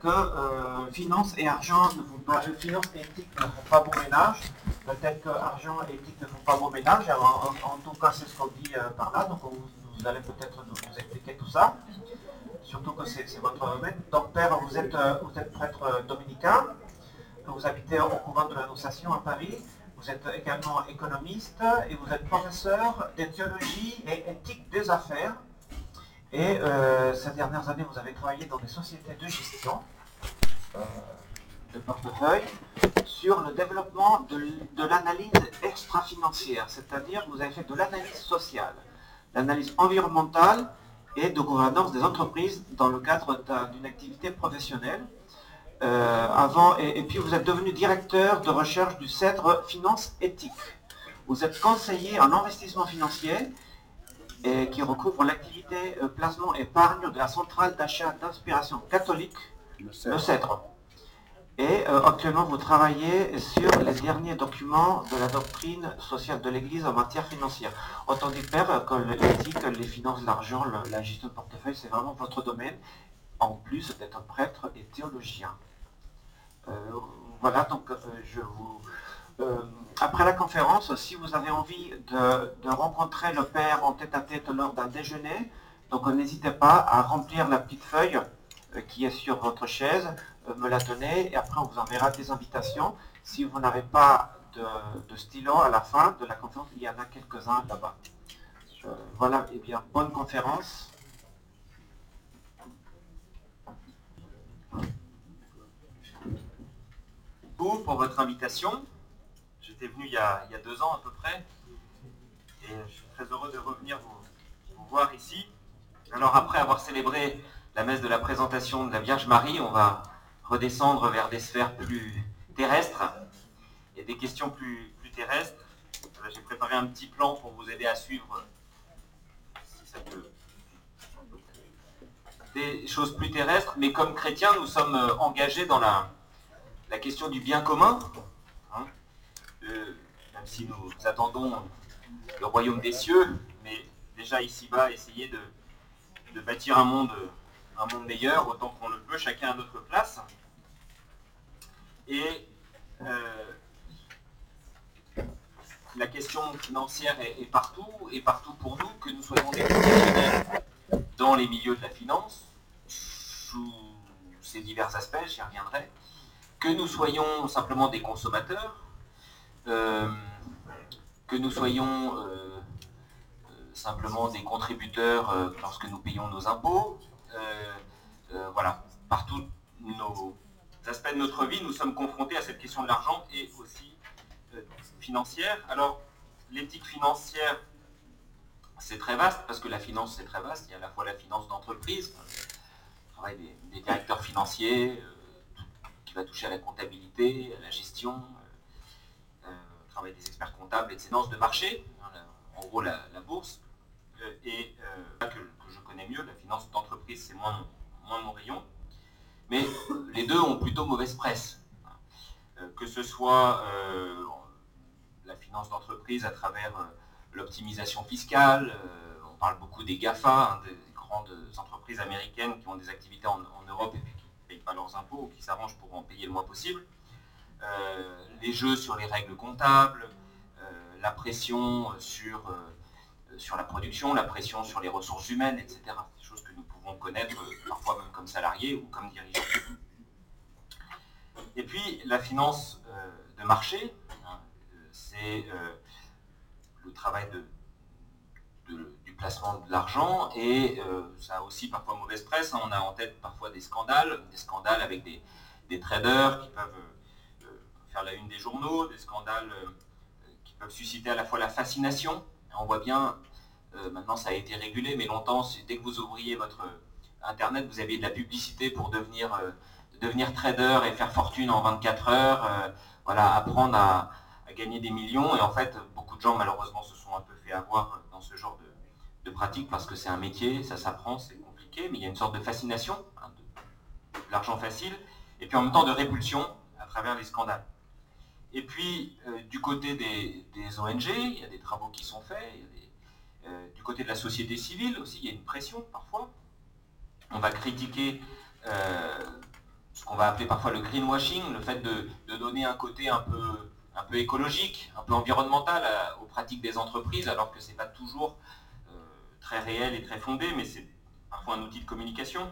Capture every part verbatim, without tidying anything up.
que euh, finance et argent ne font pas, euh, finance et éthique ne font pas bon ménage. Peut-être que argent et éthique ne font pas bon ménage. Alors, en, en tout cas, c'est ce qu'on dit euh, par là. Donc, vous, vous allez peut-être nous, nous expliquer tout ça. Surtout que c'est votre domaine. Donc, père, vous êtes, euh, vous êtes prêtre dominicain. Vous habitez au couvent de l'Annonciation à Paris. Vous êtes également économiste et vous êtes professeur de théologie et éthique des affaires. Et euh, ces dernières années, vous avez travaillé dans des sociétés de gestion euh, de portefeuille sur le développement de, de l'analyse extra-financière, c'est-à-dire vous avez fait de l'analyse sociale, l'analyse environnementale et de gouvernance des entreprises dans le cadre d'une activité professionnelle. Euh, avant, et, et puis vous êtes devenu directeur de recherche du Cèdre Finance Éthique. Vous êtes conseiller en investissement financier et qui recouvre l'activité euh, placement épargne de la centrale d'achat d'inspiration catholique, le Cèdre. Le Cèdre. Et euh, actuellement, vous travaillez sur les derniers documents de la doctrine sociale de l'Église en matière financière. Autant dit, père, que l'éthique, les finances, l'argent, la gestion de portefeuille, c'est vraiment votre domaine, en plus d'être prêtre et théologien. Euh, voilà, donc euh, je vous... Euh, après la conférence, si vous avez envie de, de rencontrer le père en tête-à-tête lors d'un déjeuner, donc n'hésitez pas à remplir la petite feuille euh, qui est sur votre chaise, euh, me la donner, et après on vous enverra des invitations. Si vous n'avez pas de, de stylo à la fin de la conférence, il y en a quelques-uns là-bas. Euh, voilà, et bien, bonne conférence. Pour votre invitation. J'étais venu il y, a, il y a deux ans à peu près, et je suis très heureux de revenir vous, vous voir ici. Alors après avoir célébré la messe de la présentation de la Vierge Marie, on va redescendre vers des sphères plus terrestres et des questions plus, plus terrestres. J'ai préparé un petit plan pour vous aider à suivre, si ça peut, des choses plus terrestres, mais comme chrétiens, nous sommes engagés dans la, la question du bien commun. Hein, euh, même si nous attendons le royaume des cieux, mais déjà ici-bas, essayer de, de bâtir un monde, un monde meilleur, autant qu'on le peut, chacun à notre place. Et euh, la question financière est, est partout, et partout pour nous, que nous soyons des professionnels dans les milieux de la finance, sous ces divers aspects, j'y reviendrai, que nous soyons simplement des consommateurs, euh, que nous soyons euh, euh, simplement des contributeurs euh, lorsque nous payons nos impôts. Euh, euh, voilà, par tous nos aspects de notre vie, nous sommes confrontés à cette question de l'argent et aussi euh, financière. Alors, l'éthique financière, c'est très vaste, parce que la finance, c'est très vaste. Il y a à la fois la finance d'entreprise, le travail des, des directeurs financiers, euh, qui va toucher à la comptabilité, à la gestion, le travail des experts comptables et des finances de marché, hein, la, en gros la, la bourse, euh, et euh, que, que je connais mieux, la finance d'entreprise c'est moins, moins mon rayon, mais les deux ont plutôt mauvaise presse. Hein. Euh, que ce soit euh, la finance d'entreprise à travers euh, l'optimisation fiscale, euh, on parle beaucoup des GAFA, hein, des grandes entreprises américaines qui ont des activités en, en Europe et puis qui ne payent pas leurs impôts ou qui s'arrangent pour en payer le moins possible. Euh, les jeux sur les règles comptables, euh, la pression sur, euh, sur la production, la pression sur les ressources humaines, et cetera. Des choses que nous pouvons connaître euh, parfois même comme salariés ou comme dirigeants. Et puis la finance euh, de marché, hein, c'est euh, le travail de, de, du placement de l'argent, et euh, ça a aussi parfois mauvaise presse. Hein. On a en tête parfois des scandales, des scandales avec des, des traders qui peuvent faire la une des journaux, des scandales euh, qui peuvent susciter à la fois la fascination. On voit bien, euh, maintenant ça a été régulé, mais longtemps, dès que vous ouvriez votre internet, vous aviez de la publicité pour devenir, euh, devenir trader et faire fortune en vingt-quatre heures, euh, voilà, apprendre à, à gagner des millions. Et en fait, beaucoup de gens malheureusement se sont un peu fait avoir dans ce genre de, de pratique, parce que c'est un métier, ça s'apprend, c'est compliqué, mais il y a une sorte de fascination, hein, de, de l'argent facile, et puis en même temps de répulsion à travers les scandales. Et puis, euh, du côté des, des O N G, il y a des travaux qui sont faits. Il y a des, euh, du côté de la société civile aussi, il y a une pression parfois. On va critiquer euh, va appeler parfois le greenwashing, le fait de, de donner un côté un peu, un peu écologique, un peu environnemental à, aux pratiques des entreprises, alors que ce n'est pas toujours euh, très réel et très fondé, mais c'est parfois un outil de communication.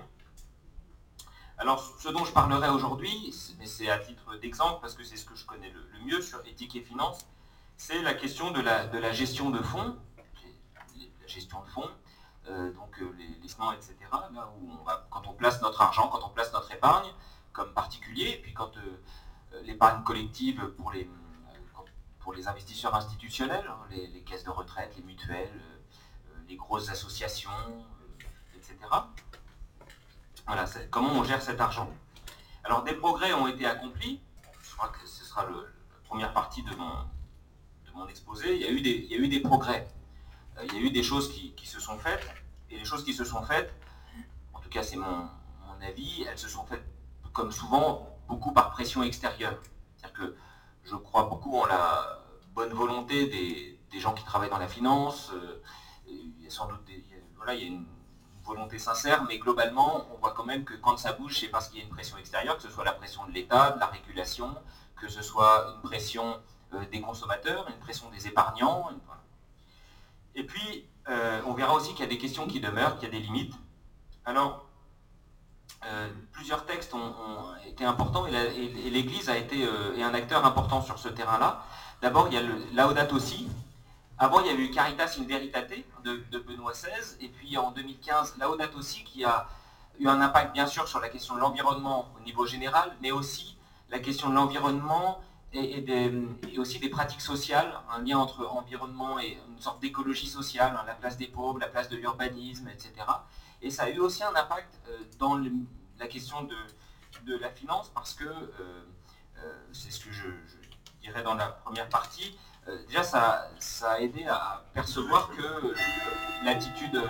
Alors, ce dont je parlerai aujourd'hui, mais c'est à titre d'exemple, parce que c'est ce que je connais le, le mieux sur éthique et finance, c'est la question de la, de la gestion de fonds, la gestion de fonds, euh, donc euh, les lissements, et cetera, là où on va, quand on place notre argent, quand on place notre épargne, comme particulier, et puis quand euh, l'épargne collective pour les, pour les investisseurs institutionnels, hein, les, les caisses de retraite, les mutuelles, euh, les grosses associations, euh, et cetera. Voilà, comment on gère cet argent. Alors des progrès ont été accomplis, je crois que ce sera le, la première partie de mon, de mon exposé, il y, a eu des, il y a eu des progrès, euh, il y a eu des choses qui, qui se sont faites, et les choses qui se sont faites, en tout cas c'est mon, mon avis, elles se sont faites comme souvent beaucoup par pression extérieure. C'est-à-dire que je crois beaucoup en la bonne volonté des, des gens qui travaillent dans la finance, euh, il y a sans doute des, il y a, voilà, il y a une volonté sincère, mais globalement, on voit quand même que quand ça bouge, c'est parce qu'il y a une pression extérieure, que ce soit la pression de l'État, de la régulation, que ce soit une pression euh, des consommateurs, une pression des épargnants. Une... Et puis, euh, on verra aussi qu'il y a des questions qui demeurent, qu'il y a des limites. Alors, euh, plusieurs textes ont, ont été importants et, la, et, et l'Église a été euh, est un acteur important sur ce terrain-là. D'abord, il y a le Laudato Si. Avant, il y avait eu Caritas in Veritate de, de Benoît seize, et puis en deux mille quinze, Laudato Si, qui a eu un impact bien sûr sur la question de l'environnement au niveau général, mais aussi la question de l'environnement et, et, des, et aussi des pratiques sociales, un lien entre environnement et une sorte d'écologie sociale, hein, la place des pauvres, la place de l'urbanisme, et cetera. Et ça a eu aussi un impact euh, dans le, la question de, de la finance, parce que, euh, euh, c'est ce que je, je dirais dans la première partie, déjà, ça, ça a aidé à percevoir que l'attitude,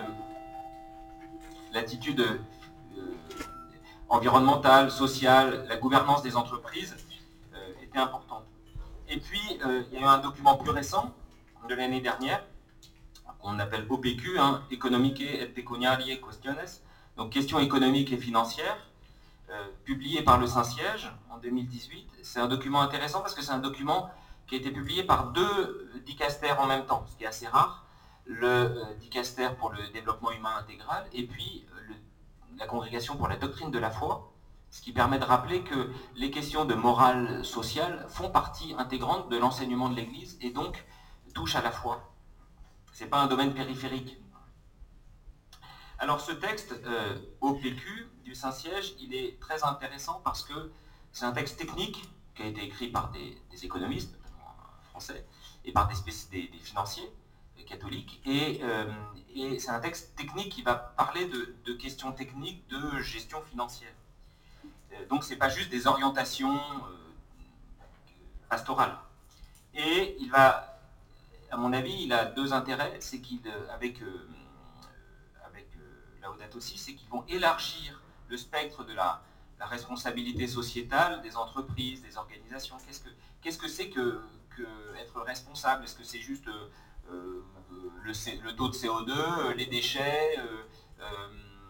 l'attitude euh, environnementale, sociale, la gouvernance des entreprises euh, était importante. Et puis, euh, il y a eu un document plus récent, de l'année dernière, qu'on appelle O P Q, hein, Economiche et Pecuniarie Questiones, donc questions économiques et financières, euh, publié par le Saint-Siège en deux mille dix-huit. C'est un document intéressant parce que c'est un document qui a été publié par deux dicastères en même temps, ce qui est assez rare, le euh, dicaster pour le développement humain intégral et puis euh, le, la congrégation pour la doctrine de la foi, ce qui permet de rappeler que les questions de morale sociale font partie intégrante de l'enseignement de l'Église et donc touchent à la foi. Ce n'est pas un domaine périphérique. Alors ce texte, euh, O P Q du Saint-Siège, il est très intéressant parce que c'est un texte technique qui a été écrit par des, des économistes, français, et par des, des, des financiers des catholiques, et, euh, et c'est un texte technique qui va parler de, de questions techniques de gestion financière. Euh, donc c'est pas juste des orientations euh, pastorales. Et il va, à mon avis, il a deux intérêts, c'est qu'il, avec, euh, avec euh, Laudato Si, c'est qu'ils vont élargir le spectre de la, la responsabilité sociétale des entreprises, des organisations. Qu'est-ce que qu'est-ce que c'est que être responsable? Est-ce que c'est juste euh, le, le taux de C O deux, les déchets, euh, euh,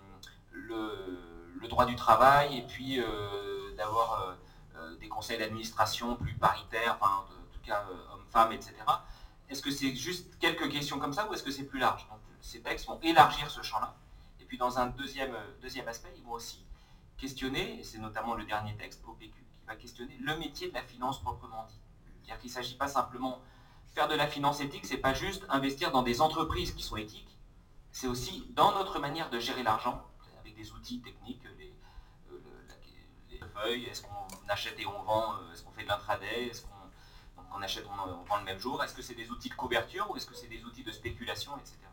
le, le droit du travail, et puis euh, d'avoir euh, des conseils d'administration plus paritaires, enfin, en tout cas euh, hommes-femmes, et cetera. Est-ce que c'est juste quelques questions comme ça ou est-ce que c'est plus large? Donc, ces textes vont élargir ce champ-là. Et puis dans un deuxième, deuxième aspect, ils vont aussi questionner, et c'est notamment le dernier texte, O P Q, qui va questionner le métier de la finance proprement dit. C'est-à-dire qu'il ne s'agit pas simplement faire de la finance éthique, c'est pas juste investir dans des entreprises qui sont éthiques, c'est aussi dans notre manière de gérer l'argent, avec des outils techniques, les, euh, les feuilles, est-ce qu'on achète et on vend, est-ce qu'on fait de l'intraday, est-ce qu'on on achète, on, on vend le même jour, est-ce que c'est des outils de couverture ou est-ce que c'est des outils de spéculation, et cetera.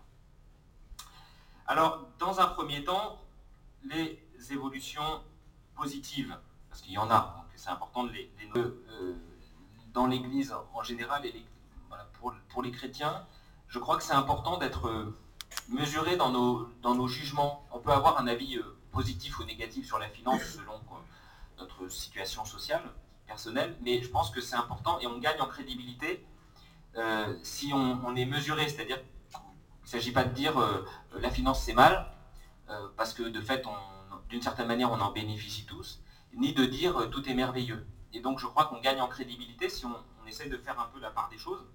Alors, dans un premier temps, les évolutions positives, parce qu'il y en a, donc c'est important de les, les euh, dans l'Église en général, et les, voilà, pour, pour les chrétiens, je crois que c'est important d'être mesuré dans nos, dans nos jugements. On peut avoir un avis euh, positif ou négatif sur la finance selon euh, notre situation sociale, personnelle, mais je pense que c'est important et on gagne en crédibilité euh, si on, on est mesuré, c'est-à-dire qu'il ne s'agit pas de dire euh, la finance c'est mal, euh, parce que de fait, d'une certaine manière, on en bénéficie tous, ni de dire euh, tout est merveilleux. Et donc je crois qu'on gagne en crédibilité si on, on essaie de faire un peu la part des choses.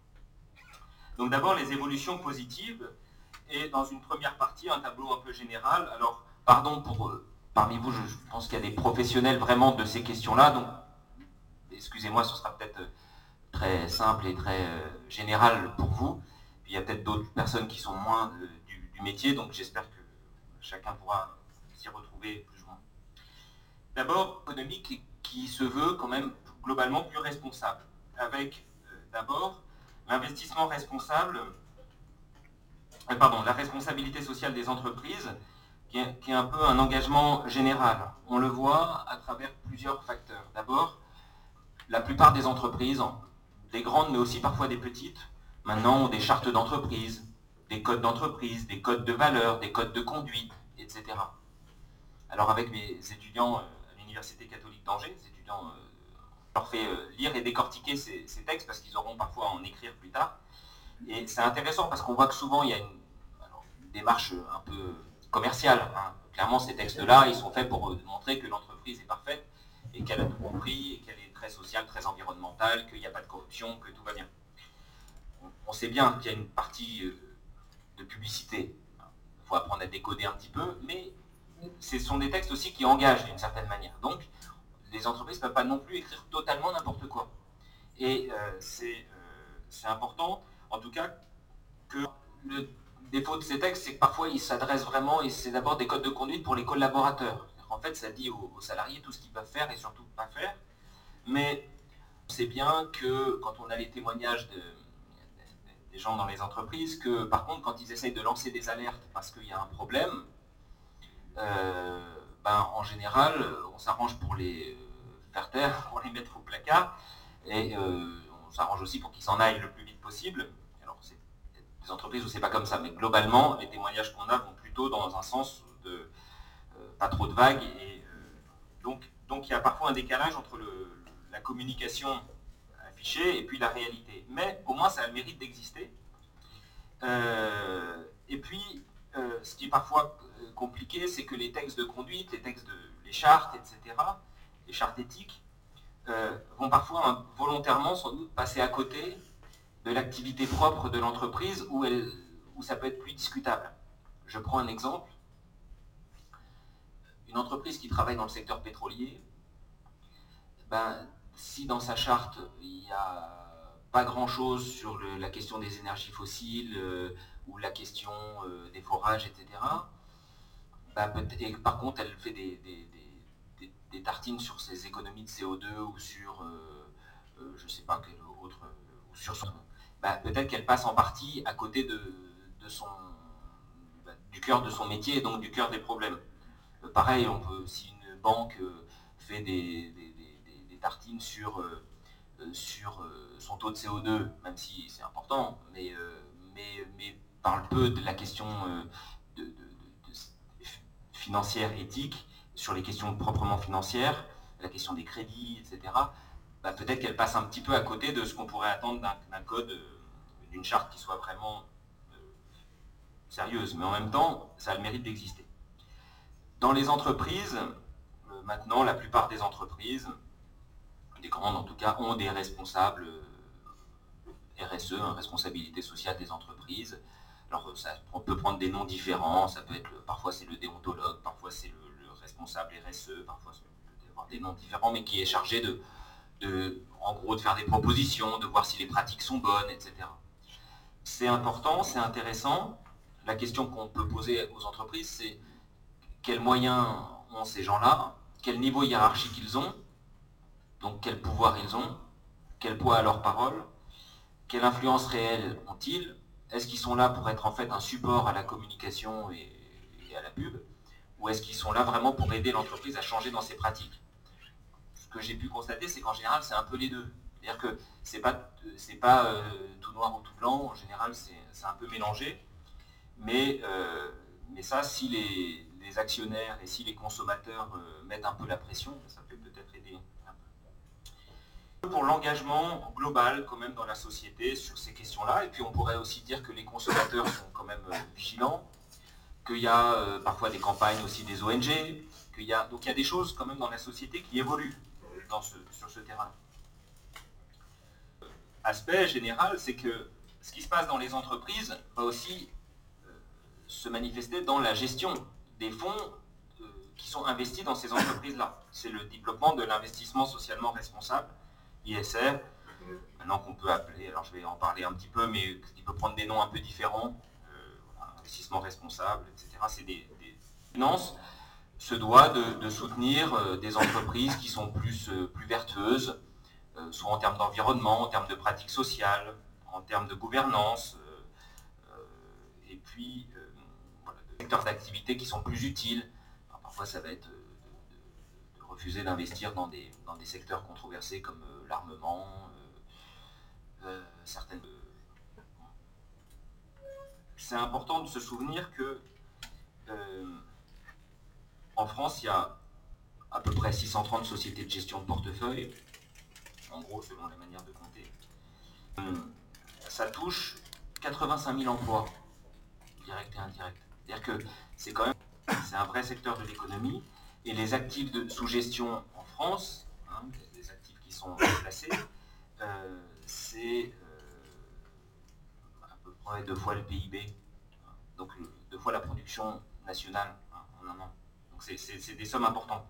Donc d'abord les évolutions positives, et dans une première partie, un tableau un peu général. Alors, pardon pour... Euh, parmi vous, je, je pense qu'il y a des professionnels vraiment de ces questions-là, donc excusez-moi, ce sera peut-être très simple et très euh, général pour vous. Puis il y a peut-être d'autres personnes qui sont moins euh, du, du métier, donc j'espère que chacun pourra s'y retrouver plus ou moins. D'abord, économique qui, qui se veut quand même globalement plus responsable, avec euh, d'abord l'investissement responsable, euh, pardon, la responsabilité sociale des entreprises, qui est, qui est un peu un engagement général. On le voit à travers plusieurs facteurs. D'abord, la plupart des entreprises, des grandes mais aussi parfois des petites, maintenant ont des chartes d'entreprise, des codes d'entreprise, des codes de valeur, des codes de conduite, et cetera. Alors avec mes étudiants à l'Université catholique d'Angers, les étudiants, euh, je leur fais lire et décortiquer ces, ces textes parce qu'ils auront parfois à en écrire plus tard. Et c'est intéressant parce qu'on voit que souvent il y a une, alors, une démarche un peu commerciale. Hein. Clairement ces textes-là, ils sont faits pour montrer que l'entreprise est parfaite et qu'elle a tout compris, et qu'elle est très sociale, très environnementale, qu'il n'y a pas de corruption, que tout va bien. On sait bien qu'il y a une partie de publicité. Il faut apprendre à décoder un petit peu, mais ce sont des textes aussi qui engagent d'une certaine manière. Donc, les entreprises ne peuvent pas non plus écrire totalement n'importe quoi. Et euh, c'est euh, important, en tout cas, que le défaut de ces textes, c'est que parfois ils s'adressent vraiment, et c'est d'abord des codes de conduite pour les collaborateurs. En fait, ça dit aux, aux salariés tout ce qu'ils peuvent faire et surtout pas faire. Mais on sait bien que quand on a les témoignages de, des gens dans les entreprises, que par contre, quand ils essayent de lancer des alertes parce qu'il y a un problème, euh, ben, en général, on s'arrange pour les faire taire, pour les mettre au placard, et euh, on s'arrange aussi pour qu'ils s'en aillent le plus vite possible. Alors, c'est des entreprises où c'est pas comme ça, mais globalement, les témoignages qu'on a vont plutôt dans un sens de euh, pas trop de vagues, et euh, donc, donc il y a parfois un décalage entre le, la communication affichée et puis la réalité. Mais au moins, ça a le mérite d'exister. Euh, et puis, euh, ce qui est parfois compliqué, c'est que les textes de conduite, les textes de les chartes, et cetera, les chartes éthiques, euh, vont parfois hein, volontairement sans doute passer à côté de l'activité propre de l'entreprise où, elle, où ça peut être plus discutable. Je prends un exemple. Une entreprise qui travaille dans le secteur pétrolier, ben, si dans sa charte il n'y a pas grand-chose sur le, la question des énergies fossiles euh, ou la question euh, des forages, et cetera, ben, et par contre elle fait des, des, des, des tartines sur ses économies de C O deux ou sur, euh, euh, je ne sais pas quel autre, euh, ou sur son... Ben, peut-être qu'elle passe en partie à côté de, de son, ben, du cœur de son métier et donc du cœur des problèmes. Euh, pareil, on peut, si une banque euh, fait des, des, des, des tartines sur, euh, sur euh, son taux de C O deux, même si c'est important, mais, euh, mais, mais parle peu de la question euh, de, de, de, de financière, éthique, sur les questions proprement financières, la question des crédits, et cetera, bah, peut-être qu'elle passe un petit peu à côté de ce qu'on pourrait attendre d'un, d'un code, euh, d'une charte qui soit vraiment euh, sérieuse. Mais en même temps, ça a le mérite d'exister. Dans les entreprises, euh, maintenant, la plupart des entreprises, des grandes en tout cas, ont des responsables euh, R S E, hein, responsabilité sociale des entreprises. Alors ça, on peut prendre des noms différents, ça peut être le, parfois c'est le déontologue, parfois c'est le, le responsable R S E, parfois ça peut avoir des noms différents, mais qui est chargé de, de, en gros, de faire des propositions, de voir si les pratiques sont bonnes, et cetera. C'est important, c'est intéressant. La question qu'on peut poser aux entreprises, c'est quels moyens ont ces gens-là, quel niveau hiérarchique ils ont, donc quel pouvoir ils ont, quel poids a leur parole, quelle influence réelle ont-ils, est-ce qu'ils sont là pour être en fait un support à la communication et, et à la pub, ou est-ce qu'ils sont là vraiment pour aider l'entreprise à changer dans ses pratiques? Ce que j'ai pu constater, c'est qu'en général, c'est un peu les deux. C'est-à-dire que c'est pas, c'est pas euh, tout noir ou tout blanc, en général, c'est, c'est un peu mélangé. Mais, euh, mais ça, si les, les actionnaires et si les consommateurs euh, mettent un peu la pression, ça peut peut-être aider un peu. Pour l'engagement global quand même dans la société sur ces questions-là, et puis on pourrait aussi dire que les consommateurs sont quand même euh, vigilants, qu'il y a euh, parfois des campagnes aussi des O N G, qu'il y a, donc il y a des choses quand même dans la société qui évoluent dans ce, sur ce terrain. Aspect général, c'est que ce qui se passe dans les entreprises va aussi euh, se manifester dans la gestion des fonds euh, qui sont investis dans ces entreprises-là. C'est le développement de l'investissement socialement responsable, I S R, maintenant qu'on peut appeler, alors je vais en parler un petit peu, mais qui peut prendre des noms un peu différents, euh, voilà, investissement responsable, et cetera. C'est des, des finances se doit de, de soutenir euh, des entreprises qui sont plus, euh, plus vertueuses, euh, soit en termes d'environnement, en termes de pratiques sociales, en termes de gouvernance, euh, euh, et puis euh, voilà, de secteurs d'activité qui sont plus utiles. Alors, parfois ça va être euh, de, de, de refuser d'investir dans des, dans des secteurs controversés comme euh, l'armement, euh, euh, certaines... C'est important de se souvenir que euh, en France, il y a à peu près six cent trente sociétés de gestion de portefeuille, en gros, selon la manière de compter. Ça touche quatre-vingt-cinq mille emplois, directs et indirects. C'est-à-dire que c'est quand même c'est un vrai secteur de l'économie, et les actifs de, sous gestion en France, hein, les actifs qui sont placés, euh, c'est euh, à peu près deux fois le P I B, hein, donc deux fois la production nationale, hein, en un an. Donc c'est des sommes importantes.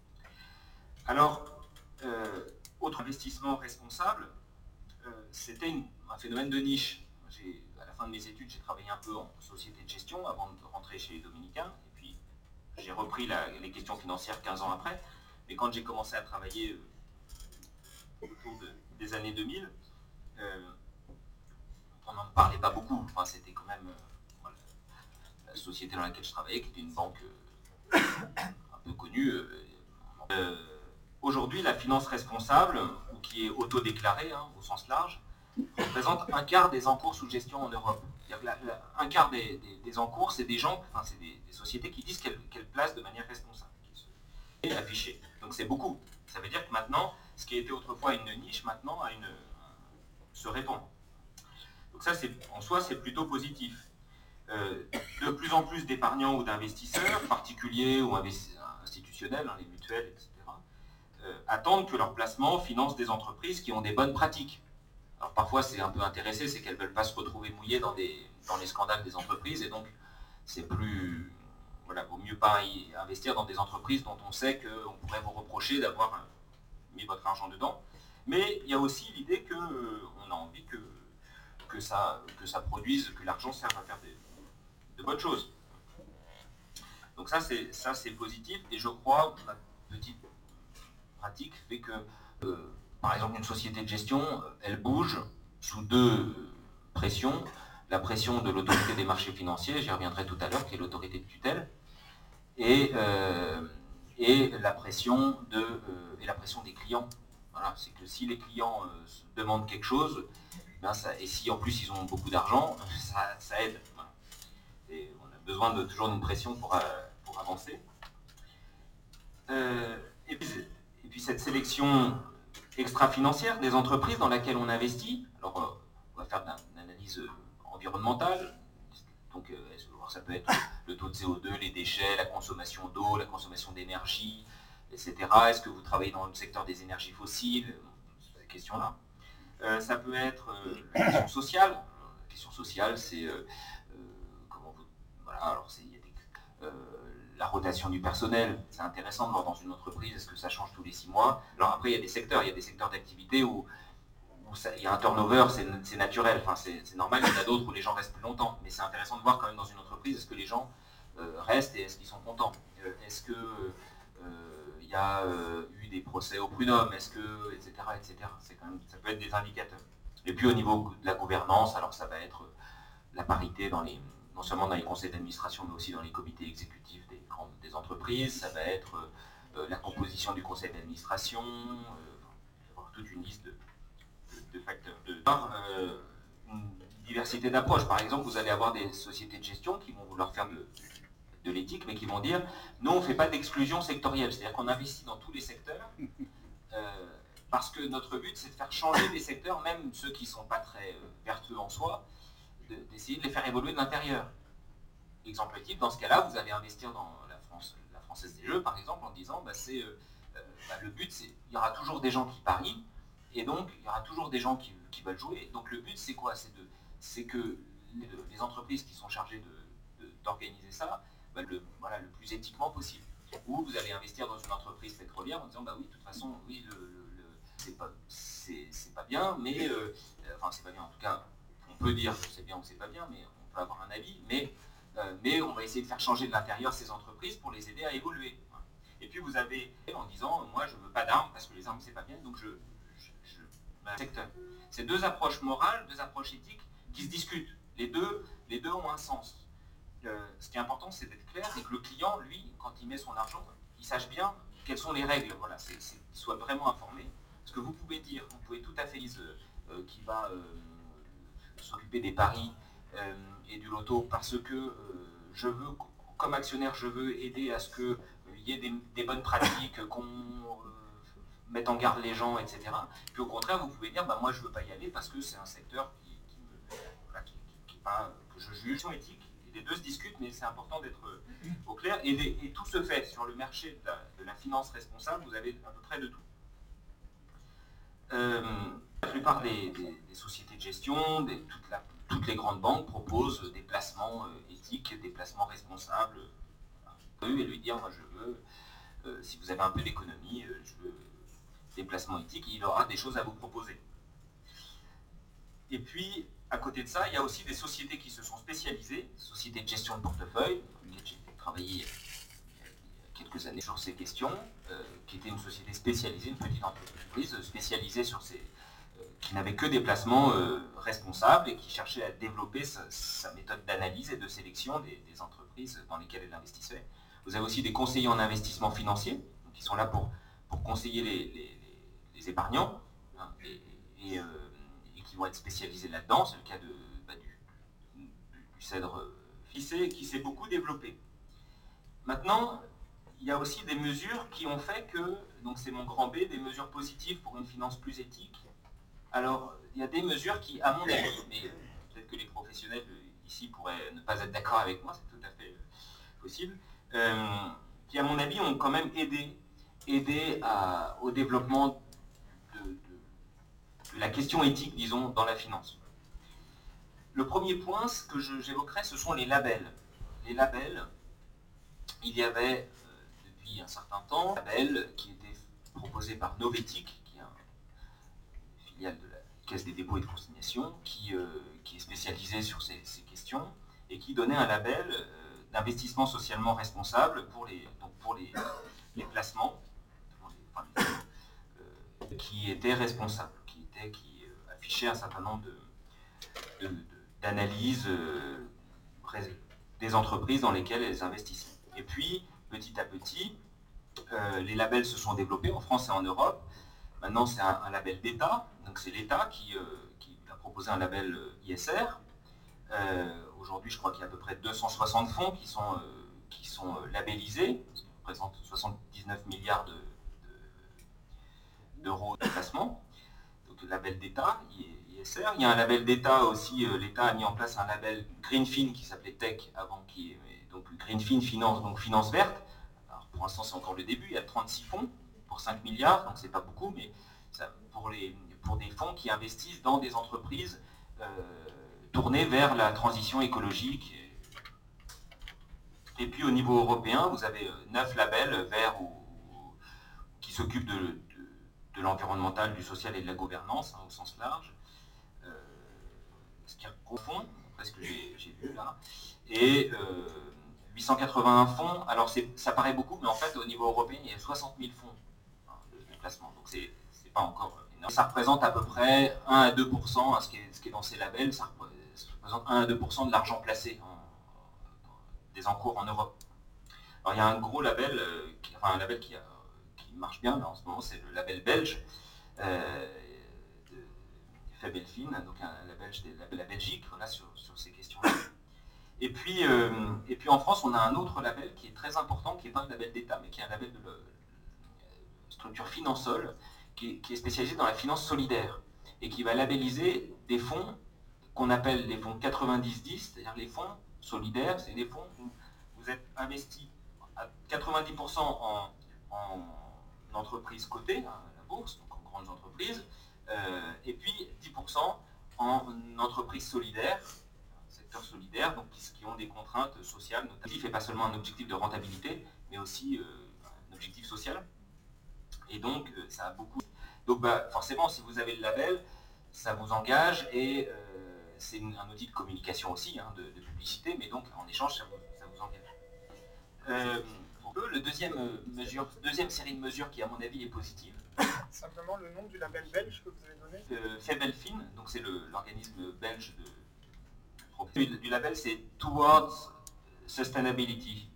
Alors, euh, autre investissement responsable, euh, c'était un phénomène de niche. À la fin de mes études, j'ai travaillé un peu en société de gestion avant de rentrer chez les Dominicains, et puis j'ai repris la, les questions financières quinze ans après. Mais quand j'ai commencé à travailler euh, autour de, des années deux mille, euh, on n'en parlait pas beaucoup. Enfin, c'était quand même euh, voilà, la société dans laquelle je travaillais, qui était une banque euh, un peu connue. Euh, euh, Aujourd'hui, la finance responsable, ou qui est autodéclarée hein, au sens large, représente un quart des encours sous gestion en Europe. La, la, un quart des, des, des encours, c'est des gens, enfin, c'est des, des sociétés qui disent qu'elles qu'elles placent de manière responsable, qui sont affichées. Donc c'est beaucoup. Ça veut dire que maintenant, ce qui était autrefois une niche, maintenant a une, se répand. Donc ça, en soi, c'est plutôt positif. Euh, de plus en plus d'épargnants ou d'investisseurs, particuliers ou institutionnels, hein, les mutuelles, et cetera, euh, attendent que leurs placements financent des entreprises qui ont des bonnes pratiques. Alors parfois c'est un peu intéressé, c'est qu'elles ne veulent pas se retrouver mouillées dans, des, dans les scandales des entreprises, et donc c'est plus... Voilà, vaut mieux pas y investir dans des entreprises dont on sait qu'on pourrait vous reprocher d'avoir mis votre argent dedans. Mais il y a aussi l'idée qu'on euh, a envie que, que, ça, que ça produise, que l'argent serve à faire des, de bonnes choses. Donc ça c'est positif, et je crois, ma petite pratique fait que, euh, par exemple, une société de gestion, elle bouge sous deux pressions. La pression de l'autorité des marchés financiers, j'y reviendrai tout à l'heure, qui est l'autorité de tutelle, et, euh, et, la pression de, euh, et la pression des clients. Voilà, c'est que si les clients euh, demandent quelque chose, ben ça, et si en plus ils ont beaucoup d'argent, ça, ça aide. Voilà. Et on a besoin de toujours d'une pression pour, euh, pour avancer. Euh, et, puis, et puis cette sélection extra-financière des entreprises dans laquelle on investit, alors euh, on va faire une analyse environnementale, donc euh, ça peut être le taux de C O deux, les déchets, la consommation d'eau, la consommation d'énergie, et cetera. Est-ce que vous travaillez dans le secteur des énergies fossiles? Ces questions-là. Euh, ça peut être euh, la question sociale. La question sociale, c'est euh, euh, comment vous... Voilà, alors il y a des... Euh, la rotation du personnel, c'est intéressant de voir dans une entreprise, est-ce que ça change tous les six mois? Alors après, il y a des secteurs, il y a des secteurs d'activité où, où ça, il y a un turnover, c'est naturel, enfin, c'est normal, il y en a d'autres où les gens restent plus longtemps, mais c'est intéressant de voir quand même dans une entreprise, est-ce que les gens euh, restent et est-ce qu'ils sont contents? euh, Est-ce que euh, il y a euh, eu des procès au prud'homme? Est-ce que, et cetera, et cetera. C'est quand même, ça peut être des indicateurs. Et puis au niveau de la gouvernance, alors ça va être la parité dans les... non seulement dans les conseils d'administration, mais aussi dans les comités exécutifs des, grandes, des entreprises. Ça va être euh, la composition du conseil d'administration, euh, toute une liste de, de, de facteurs. De, euh, une diversité d'approches. Par exemple, vous allez avoir des sociétés de gestion qui vont vouloir faire de, de l'éthique, mais qui vont dire, nous, on ne fait pas d'exclusion sectorielle. C'est-à-dire qu'on investit dans tous les secteurs, euh, parce que notre but, c'est de faire changer les secteurs, même ceux qui ne sont pas très euh, vertueux en soi, d'essayer de, de les faire évoluer de l'intérieur. Exemple type, dans ce cas-là, vous allez investir dans la France, la France Française des Jeux, par exemple, en disant bah, c'est, euh, bah, le but, c'est il y aura toujours des gens qui parient, et donc il y aura toujours des gens qui, qui veulent jouer. Donc le but, c'est quoi? C'est de, c'est que les, les entreprises qui sont chargées de, de, d'organiser ça, bah, le, voilà, le plus éthiquement possible. Ou vous allez investir dans une entreprise pétrolière en disant bah oui, de toute façon, oui, le, le, le, c'est pas, c'est, c'est pas bien, mais euh, enfin c'est pas bien en tout cas. On peut dire que c'est bien ou c'est pas bien, mais on peut avoir un avis, mais, euh, mais on va essayer de faire changer de l'intérieur ces entreprises pour les aider à évoluer. Et puis vous avez en disant, moi je veux pas d'armes parce que les armes c'est pas bien, donc je, je, je secteur. C'est deux approches morales, deux approches éthiques qui se discutent. Les deux, les deux ont un sens. Euh, ce qui est important, c'est d'être clair et que le client, lui, quand il met son argent, il sache bien quelles sont les règles. Voilà, c'est, c'est, qu'il soit vraiment informé. Ce que vous pouvez dire, vous pouvez tout à fait dire euh, qui va euh, s'occuper des paris euh, et du loto parce que euh, je veux, comme actionnaire, je veux aider à ce qu'il euh, y ait des, des bonnes pratiques, qu'on euh, mette en garde les gens, et cetera. Puis au contraire, vous pouvez dire, bah, moi je ne veux pas y aller parce que c'est un secteur qui, qui me, voilà, qui, qui, qui pas, que je juge éthique. Les deux se discutent, mais c'est important d'être euh, au clair. Et, des, et tout se fait sur le marché de la, de la finance responsable, vous avez à peu près de tout. Euh, la plupart des, des, des sociétés de gestion, des, toute la, toutes les grandes banques proposent des placements euh, éthiques, des placements responsables. Voilà. Et lui dire, moi je veux, euh, si vous avez un peu d'économie, euh, je veux des placements éthiques, il aura des choses à vous proposer. Et puis, à côté de ça, il y a aussi des sociétés qui se sont spécialisées, sociétés de gestion de portefeuille, j'ai travaillé il y a quelques années sur ces questions, euh, qui était une société spécialisée, une petite entreprise spécialisée sur ces, euh, qui n'avait que des placements euh, responsables et qui cherchait à développer sa, sa méthode d'analyse et de sélection des, des entreprises dans lesquelles elle investissait. Vous avez aussi des conseillers en investissement financier, donc qui sont là pour, pour conseiller les, les, les épargnants, hein, et, et, euh, et qui vont être spécialisés là-dedans. C'est le cas de, bah, du, du, du cèdre Fissé, qui s'est beaucoup développé. Maintenant, il y a aussi des mesures qui ont fait que, donc c'est mon grand B, des mesures positives pour une finance plus éthique. Alors, il y a des mesures qui, à mon avis, mais peut-être que les professionnels ici pourraient ne pas être d'accord avec moi, c'est tout à fait possible, euh, qui, à mon avis, ont quand même aidé, aidé à, au développement de, de, de la question éthique, disons, dans la finance. Le premier point, ce que je, j'évoquerai, ce sont les labels. Les labels, il y avait depuis un certain temps un label qui était proposé par Novetic, qui est une filiale de la Caisse des dépôts et de consignation, qui, euh, qui est spécialisée sur ces, ces questions, et qui donnait un label euh, d'investissement socialement responsable pour les, donc pour les, les placements pour les, enfin, les, euh, qui étaient responsables, qui, étaient, qui euh, affichaient un certain nombre de, de, de, d'analyses euh, des entreprises dans lesquelles elles investissaient. Et puis, petit à petit, euh, les labels se sont développés en France et en Europe. Maintenant, c'est un, un label d'État, donc c'est l'État qui, euh, qui a proposé un label I S R. Euh, aujourd'hui, je crois qu'il y a à peu près deux cent soixante fonds qui sont, euh, qui sont euh, labellisés, qui représentent soixante-dix-neuf milliards de, de, d'euros de placement. Donc, le label d'État, I S R. Il y a un label d'État aussi, euh, l'État a mis en place un label Greenfin qui s'appelait Tech avant, qui est donc Greenfin Finance, donc finance verte. Alors, pour l'instant, c'est encore le début, il y a trente-six fonds pour cinq milliards, donc c'est pas beaucoup, mais ça, pour, les, pour des fonds qui investissent dans des entreprises euh, tournées vers la transition écologique. Et puis au niveau européen, vous avez neuf labels verts ou, ou, qui s'occupent de, de, de l'environnemental, du social et de la gouvernance, hein, au sens large. Euh, ce qui est profond, parce que j'ai, j'ai vu là. Et euh, huit cent quatre-vingt-un fonds, alors ça paraît beaucoup, mais en fait au niveau européen, il y a soixante mille fonds hein, de, de placement, donc c'est, c'est pas encore énorme. Ça représente à peu près un à deux pour cent, hein, ce, qui est, ce qui est dans ces labels, ça représente un à deux pour cent de l'argent placé en, des encours en Europe. Alors il y a un gros label, euh, qui, enfin un label qui, a, qui marche bien là, en ce moment, c'est le label belge, euh, de Fabelfin, donc un label de la Belgique, voilà, sur, sur ces questions-là. Et puis, euh, et puis en France, on a un autre label qui est très important, qui n'est pas un label d'État, mais qui est un label de la structure Finansol, qui, qui est spécialisé dans la finance solidaire, et qui va labelliser des fonds qu'on appelle les fonds quatre-vingt-dix dix, c'est-à-dire les fonds solidaires, c'est des fonds où vous êtes investi à quatre-vingt-dix pour cent en, en entreprises cotées, hein, à la bourse, donc en grandes entreprises, euh, et puis dix pour cent en entreprises solidaires, secteur solidaire, donc qui, qui ont des contraintes sociales, notamment, et pas seulement un objectif de rentabilité, mais aussi euh, un objectif social. Et donc, euh, ça a beaucoup... Donc, bah, forcément, si vous avez le label, ça vous engage, et euh, c'est un outil de communication aussi, hein, de, de publicité, mais donc, en échange, ça vous, ça vous engage. Euh, le deuxième, mesure, deuxième série de mesures qui, à mon avis, est positive. Simplement le nom du label belge que vous avez donné euh, Febelfin, donc c'est l'organisme belge de... Du, du label, c'est Towards Sustainability.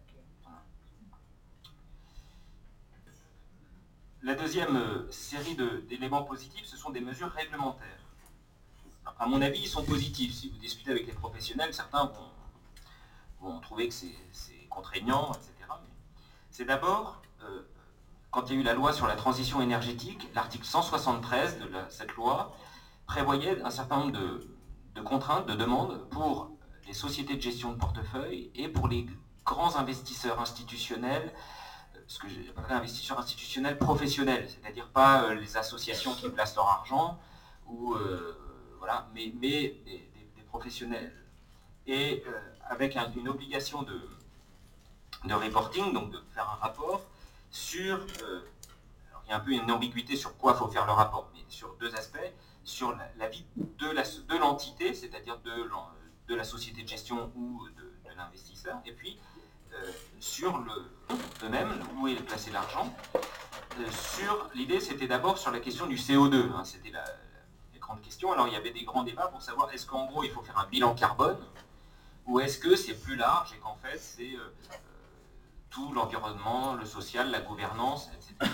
La deuxième euh, série d'éléments positifs, ce sont des mesures réglementaires. Alors, à mon avis, ils sont positifs. Si vous discutez avec les professionnels, certains vont, vont trouver que c'est contraignant, et cetera. C'est d'abord, euh, quand il y a eu la loi sur la transition énergétique, l'article cent soixante-treize de la, cette loi prévoyait un certain nombre de, de contraintes, de demandes pour les sociétés de gestion de portefeuille et pour les grands investisseurs institutionnels, ce que j'appellerais investisseurs institutionnels professionnels, c'est-à-dire pas euh, les associations qui placent leur argent, ou, euh, voilà, mais, mais des, des, des professionnels. Et euh, avec un, une obligation de, de reporting, donc de faire un rapport sur, euh, alors il y a un peu une ambiguïté sur quoi il faut faire le rapport, mais sur deux aspects, sur la, la vie de l'entité, c'est-à-dire de, de la société de gestion ou de, de l'investisseur, et puis euh, sur eux-mêmes, où est placé l'argent. Euh, sur l'idée, c'était d'abord sur la question du C O deux, hein, c'était la, la grande question. Alors il y avait des grands débats pour savoir est-ce qu'en gros il faut faire un bilan carbone, ou est-ce que c'est plus large et qu'en fait c'est euh, tout l'environnement, le social, la gouvernance, et cetera.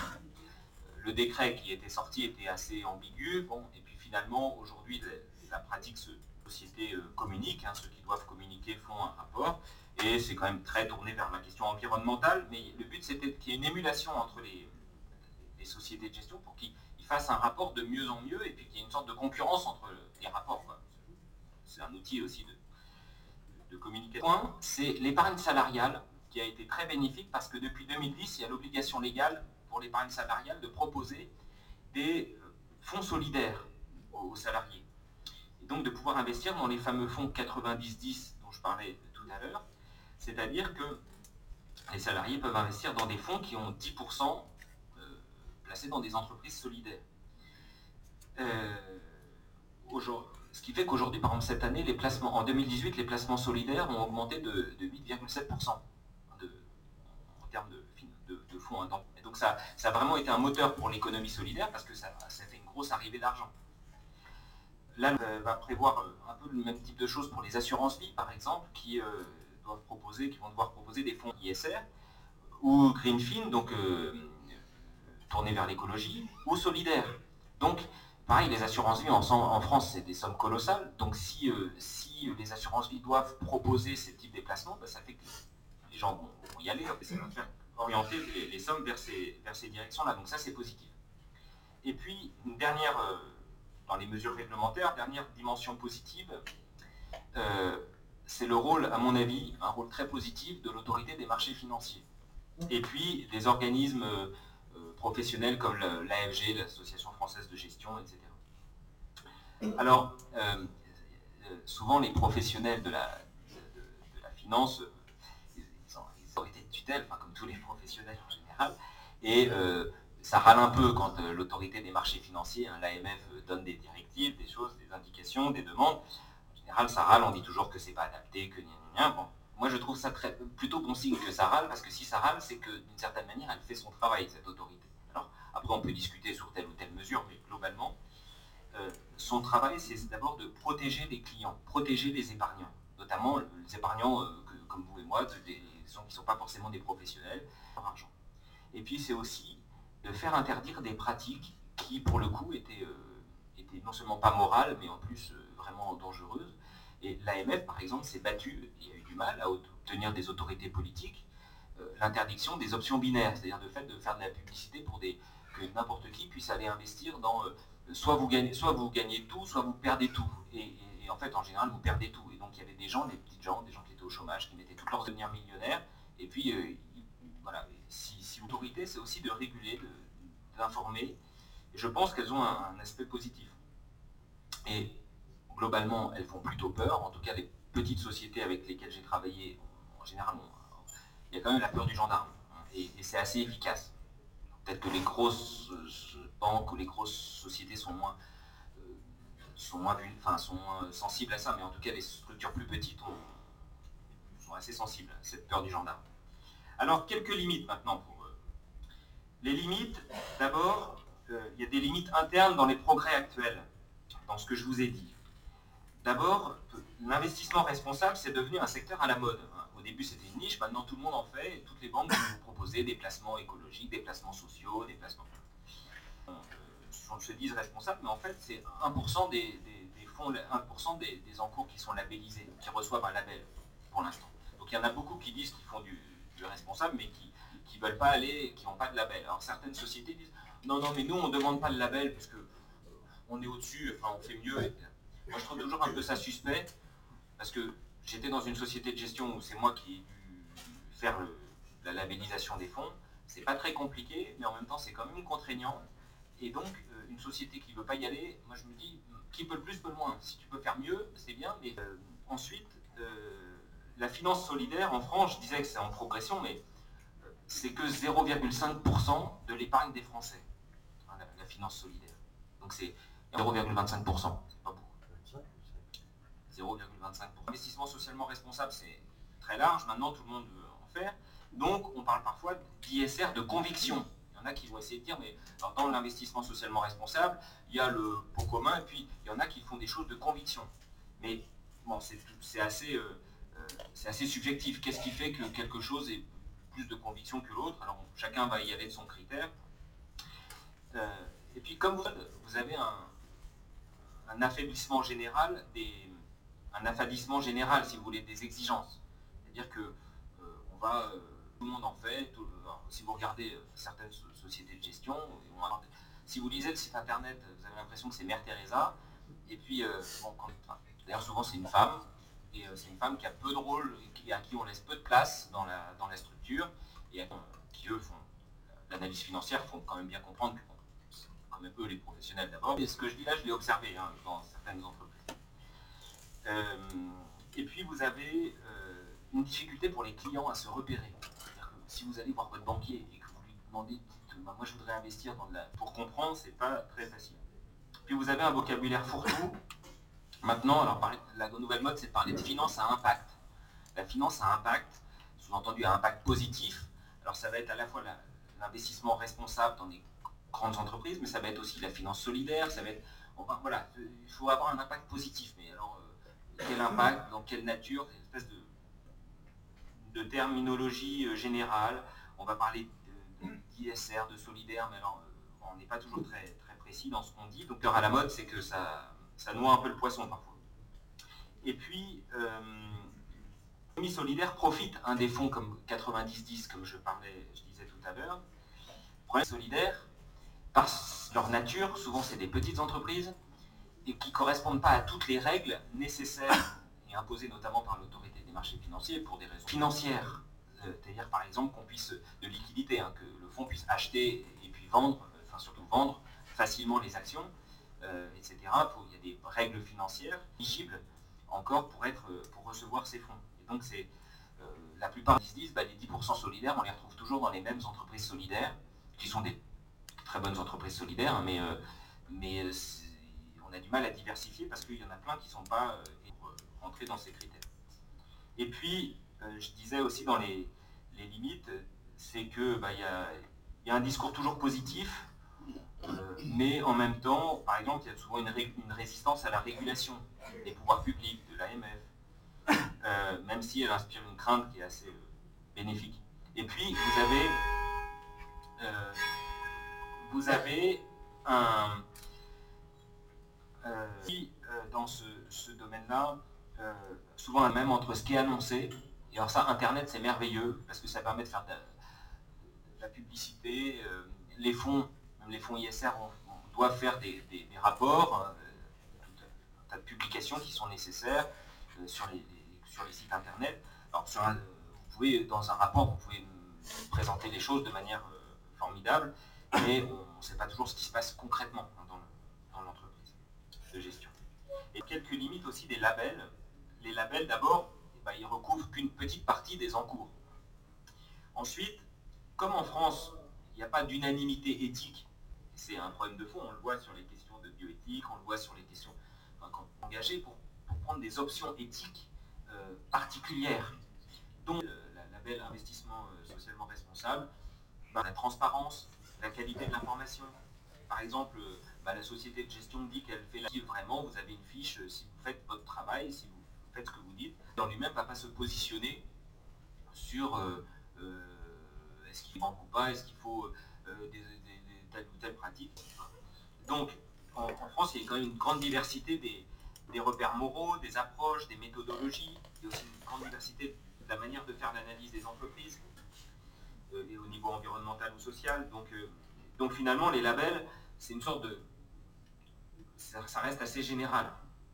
Le décret qui était sorti était assez ambigu, bon, et puis finalement aujourd'hui la, la pratique se sociétés euh, communiquent, hein, ceux qui doivent communiquer font un rapport, et c'est quand même très tourné vers la question environnementale, mais le but c'était qu'il y ait une émulation entre les, les sociétés de gestion pour qu'ils fassent un rapport de mieux en mieux, et puis qu'il y ait une sorte de concurrence entre les rapports. C'est un outil aussi de, de communication. C'est l'épargne salariale, qui a été très bénéfique parce que depuis deux mille dix, il y a l'obligation légale pour l'épargne salariale de proposer des fonds solidaires aux salariés. Et donc de pouvoir investir dans les fameux fonds quatre-vingt-dix dix dont je parlais tout à l'heure, c'est-à-dire que les salariés peuvent investir dans des fonds qui ont dix pour cent euh, placés dans des entreprises solidaires. Euh, ce qui fait qu'aujourd'hui, par exemple cette année, les placements, en deux mille dix-huit, les placements solidaires ont augmenté de, de huit virgule sept pour cent. En termes de, de, de fonds. Et donc ça, ça a vraiment été un moteur pour l'économie solidaire parce que ça, ça fait une grosse arrivée d'argent. Là, on va prévoir un peu le même type de choses pour les assurances vie, par exemple, qui, euh, doivent proposer, qui vont devoir proposer des fonds I S R ou Greenfin, donc euh, tournés vers l'écologie, ou solidaires. Donc, pareil, les assurances vie en, en France, c'est des sommes colossales. Donc, si, euh, si les assurances vie doivent proposer ces types de déplacements, ben, ça fait que les gens vont, vont y aller, ça va faire orienter les, les sommes vers ces, vers ces directions-là. Donc ça, c'est positif. Et puis, une dernière, euh, dans les mesures réglementaires, dernière dimension positive, euh, c'est le rôle, à mon avis, un rôle très positif de l'autorité des marchés financiers. Et puis, des organismes euh, professionnels comme l'A F G, l'Association française de gestion, et cetera. Alors, euh, souvent, les professionnels de la, de, de la finance, autorité de tutelle, enfin, comme tous les professionnels en général, et euh, ça râle un peu quand euh, l'autorité des marchés financiers, hein, l'A M F, euh, donne des directives, des choses, des indications, des demandes. En général, ça râle, on dit toujours que c'est pas adapté, que gna gna gna. Bon, moi, je trouve ça très, plutôt bon signe que ça râle, parce que si ça râle, c'est que d'une certaine manière, elle fait son travail, cette autorité. Alors, après, on peut discuter sur telle ou telle mesure, mais globalement, euh, son travail, c'est d'abord de protéger les clients, protéger les épargnants, notamment les épargnants euh, que, comme vous et moi, des qui ne sont pas forcément des professionnels, leur argent. Et puis c'est aussi de faire interdire des pratiques qui, pour le coup, étaient, euh, étaient non seulement pas morales, mais en plus euh, vraiment dangereuses. Et l'A M F, par exemple, s'est battue, et a eu du mal à obtenir des autorités politiques, euh, l'interdiction des options binaires, c'est-à-dire le fait de faire de la publicité pour des, que n'importe qui puisse aller investir dans euh, soit, vous gagnez, soit vous gagnez tout, soit vous perdez tout. Et, et, et en fait, en général, vous perdez tout. Et donc il y avait des gens, des petites gens, des gens qui étaient au chômage, qui mettaient toute leur devenir millionnaires, et puis euh, ils voilà, si, si l'autorité, c'est aussi de réguler, de, d'informer, et je pense qu'elles ont un, un aspect positif. Et globalement, elles font plutôt peur, en tout cas les petites sociétés avec lesquelles j'ai travaillé, en général, on, il y a quand même la peur du gendarme, hein, et, et c'est assez efficace. Peut-être que les grosses banques ou les grosses sociétés sont moins, euh, sont moins, enfin, sont moins sensibles à ça, mais en tout cas les structures plus petites ont, sont assez sensibles à cette peur du gendarme. Alors, quelques limites maintenant pour eux. Les limites, d'abord, euh, il y a des limites internes dans les progrès actuels, dans ce que je vous ai dit. D'abord, l'investissement responsable, c'est devenu un secteur à la mode. Au début, c'était une niche, maintenant tout le monde en fait, et toutes les banques vont vous proposer des placements écologiques, des placements sociaux, des placements... On se disent responsables, mais en fait, c'est un pour cent des, des, des fonds, un pour cent des, des encours qui sont labellisés, qui reçoivent un label, pour l'instant. Donc il y en a beaucoup qui disent qu'ils font du, du responsable, mais qui ne veulent pas aller, qui n'ont pas de label. Alors certaines sociétés disent, non, non, mais nous, on ne demande pas le label, parce qu'on est au-dessus, enfin, on fait mieux. Et moi, je trouve toujours un peu ça suspect, parce que j'étais dans une société de gestion où c'est moi qui ai dû faire le, la labellisation des fonds. C'est pas très compliqué, mais en même temps, c'est quand même contraignant. Et donc, euh, une société qui ne veut pas y aller, moi je me dis, qui peut le plus, peut le moins. Si tu peux faire mieux, c'est bien. Mais euh, ensuite, euh, la finance solidaire, en France, je disais que c'est en progression, mais euh, c'est que zéro virgule cinq pour cent de l'épargne des Français, hein, la, la finance solidaire. Donc c'est zéro virgule vingt-cinq pour cent, c'est pas beaucoup. zéro virgule vingt-cinq pour cent. L'investissement socialement responsable, c'est très large, maintenant tout le monde veut en faire. Donc on parle parfois d'I S R de conviction. Il y en a qui vont essayer de dire, mais alors, dans l'investissement socialement responsable, il y a le pot commun, et puis il y en a qui font des choses de conviction. Mais bon, c'est assez, euh, euh, c'est assez subjectif. Qu'est-ce qui fait que quelque chose ait plus de conviction que l'autre? Alors bon, chacun va y aller de son critère. Euh, et puis comme vous, vous avez un, un affaiblissement général, des, un affadissement général, si vous voulez, des exigences. C'est-à-dire que euh, on va... Euh, tout le monde en fait. Tout, alors, si vous regardez euh, certaines so sociétés de gestion, on va, si vous lisez le site internet, vous avez l'impression que c'est Mère Teresa. Et puis, euh, bon, enfin, d'ailleurs souvent c'est une femme, et euh, c'est une femme qui a peu de rôle, et qui, à qui on laisse peu de place dans la, dans la structure, et à, qui eux font l'analyse financière, font quand même bien comprendre que bon, c'est quand même eux les professionnels d'abord. Et ce que je dis là, je l'ai observé hein, dans certaines entreprises. Euh, et puis vous avez euh, une difficulté pour les clients à se repérer. Si vous allez voir votre banquier et que vous lui demandez, dites, bah, moi je voudrais investir dans de la... Pour comprendre, c'est pas très facile. Puis vous avez un vocabulaire fourre-tout. Maintenant, alors la nouvelle mode, c'est de parler de finance à impact. La finance à impact, sous-entendu à impact positif. Alors ça va être à la fois l'investissement responsable dans des grandes entreprises, mais ça va être aussi la finance solidaire. Ça va être, enfin, voilà, il faut avoir un impact positif. Mais alors, euh, quel impact, dans quelle nature, une espèce de de terminologie euh, générale, on va parler d'I S R, de solidaire, mais alors euh, on n'est pas toujours très, très précis dans ce qu'on dit. Donc à la mode, c'est que ça, ça noie un peu le poisson parfois. Et puis, euh, l'économie solidaire profite un des fonds comme quatre-vingt-dix dix, comme je parlais, je disais tout à l'heure. Problème solidaire, par leur nature, souvent c'est des petites entreprises, et qui ne correspondent pas à toutes les règles nécessaires et imposées notamment par l'autorité des marchés financiers pour des raisons financières. Euh, C'est-à-dire par exemple qu'on puisse, de liquidité, hein, que le fonds puisse acheter et puis vendre, enfin surtout vendre facilement les actions, euh, et cetera. Faut, il y a des règles financières éligibles encore pour, être, pour recevoir ces fonds. Et donc c'est euh, la plupart ils se disent, bah, les dix pour cent solidaires, on les retrouve toujours dans les mêmes entreprises solidaires, qui sont des très bonnes entreprises solidaires, hein, mais, euh, mais on a du mal à diversifier parce qu'il y en a plein qui ne sont pas euh, rentrés dans ces critères. Et puis, euh, je disais aussi dans les, les limites, c'est que bah, y a, y a un discours toujours positif, euh, mais en même temps, par exemple, il y a souvent une, ré, une résistance à la régulation des pouvoirs publics, de l'A M F, euh, même si elle inspire une crainte qui est assez euh, bénéfique. Et puis, vous avez, euh, vous avez un... Euh, dans ce, ce domaine-là, euh, souvent même entre ce qui est annoncé, et alors ça, Internet, c'est merveilleux, parce que ça permet de faire de la, de la publicité, euh, les fonds, même les fonds I S R, on, on doit faire des, des, des rapports, euh, tout un tas de publications qui sont nécessaires euh, sur, les, les, sur les sites Internet. Alors, sur un, vous pouvez, dans un rapport, vous pouvez présenter les choses de manière euh, formidable, mais on ne sait pas toujours ce qui se passe concrètement dans, le, dans l'entreprise de gestion. Et quelques limites aussi des labels. Les labels, d'abord, eh ben, ils recouvrent qu'une petite partie des encours. Ensuite, comme en France, il n'y a pas d'unanimité éthique, c'est un problème de fond, on le voit sur les questions de bioéthique, on le voit sur les questions enfin, quand on est engagé pour, pour prendre des options éthiques euh, particulières, dont le la label investissement euh, socialement responsable, ben, la transparence, la qualité de l'information. Par exemple, euh, ben, la société de gestion dit qu'elle fait la vraiment, vous avez une fiche, euh, si vous faites votre travail, si vous faites ce que vous dites, dans lui-même ne va pas se positionner sur euh, euh, est-ce qu'il manque ou pas, est-ce qu'il faut euh, des, des, des, telle ou telle pratique. Donc, en, en France, il y a quand même une grande diversité des, des repères moraux, des approches, des méthodologies. Il y a aussi une grande diversité de la manière de faire l'analyse des entreprises, euh, et au niveau environnemental ou social. Donc, euh, donc finalement, les labels, c'est une sorte de... Ça, ça reste assez général.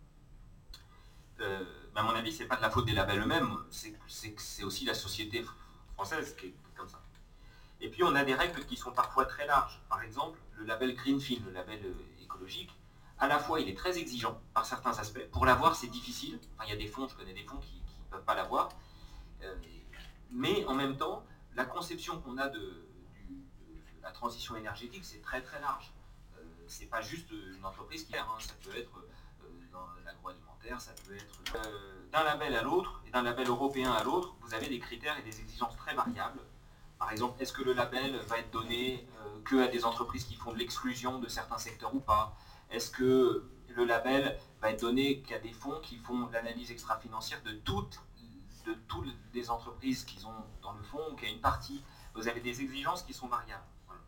Euh, mais à mon avis, c'est pas de la faute des labels eux-mêmes, c'est, c'est, c'est aussi la société française qui est comme ça. Et puis on a des règles qui sont parfois très larges. Par exemple, le label Greenfield, le label euh, écologique, à la fois il est très exigeant par certains aspects. Pour l'avoir, c'est difficile. Enfin, il y a des fonds, je connais des fonds qui ne peuvent pas l'avoir. Euh, mais en même temps, la conception qu'on a de, du, de la transition énergétique, c'est très très large. Euh, c'est pas juste une entreprise qui gère, hein, ça peut être euh, dans l'agroalimentaire, ça peut être euh, d'un label à l'autre, et d'un label européen à l'autre, vous avez des critères et des exigences très variables. Par exemple, est-ce que le label va être donné euh, que à des entreprises qui font de l'exclusion de certains secteurs ou pas? Est-ce que le label va être donné qu'à des fonds qui font l'analyse extra-financière de toutes, de toutes les entreprises qu'ils ont dans le fonds, ou qu'il y a une partie? Vous avez des exigences qui sont variables. Voilà.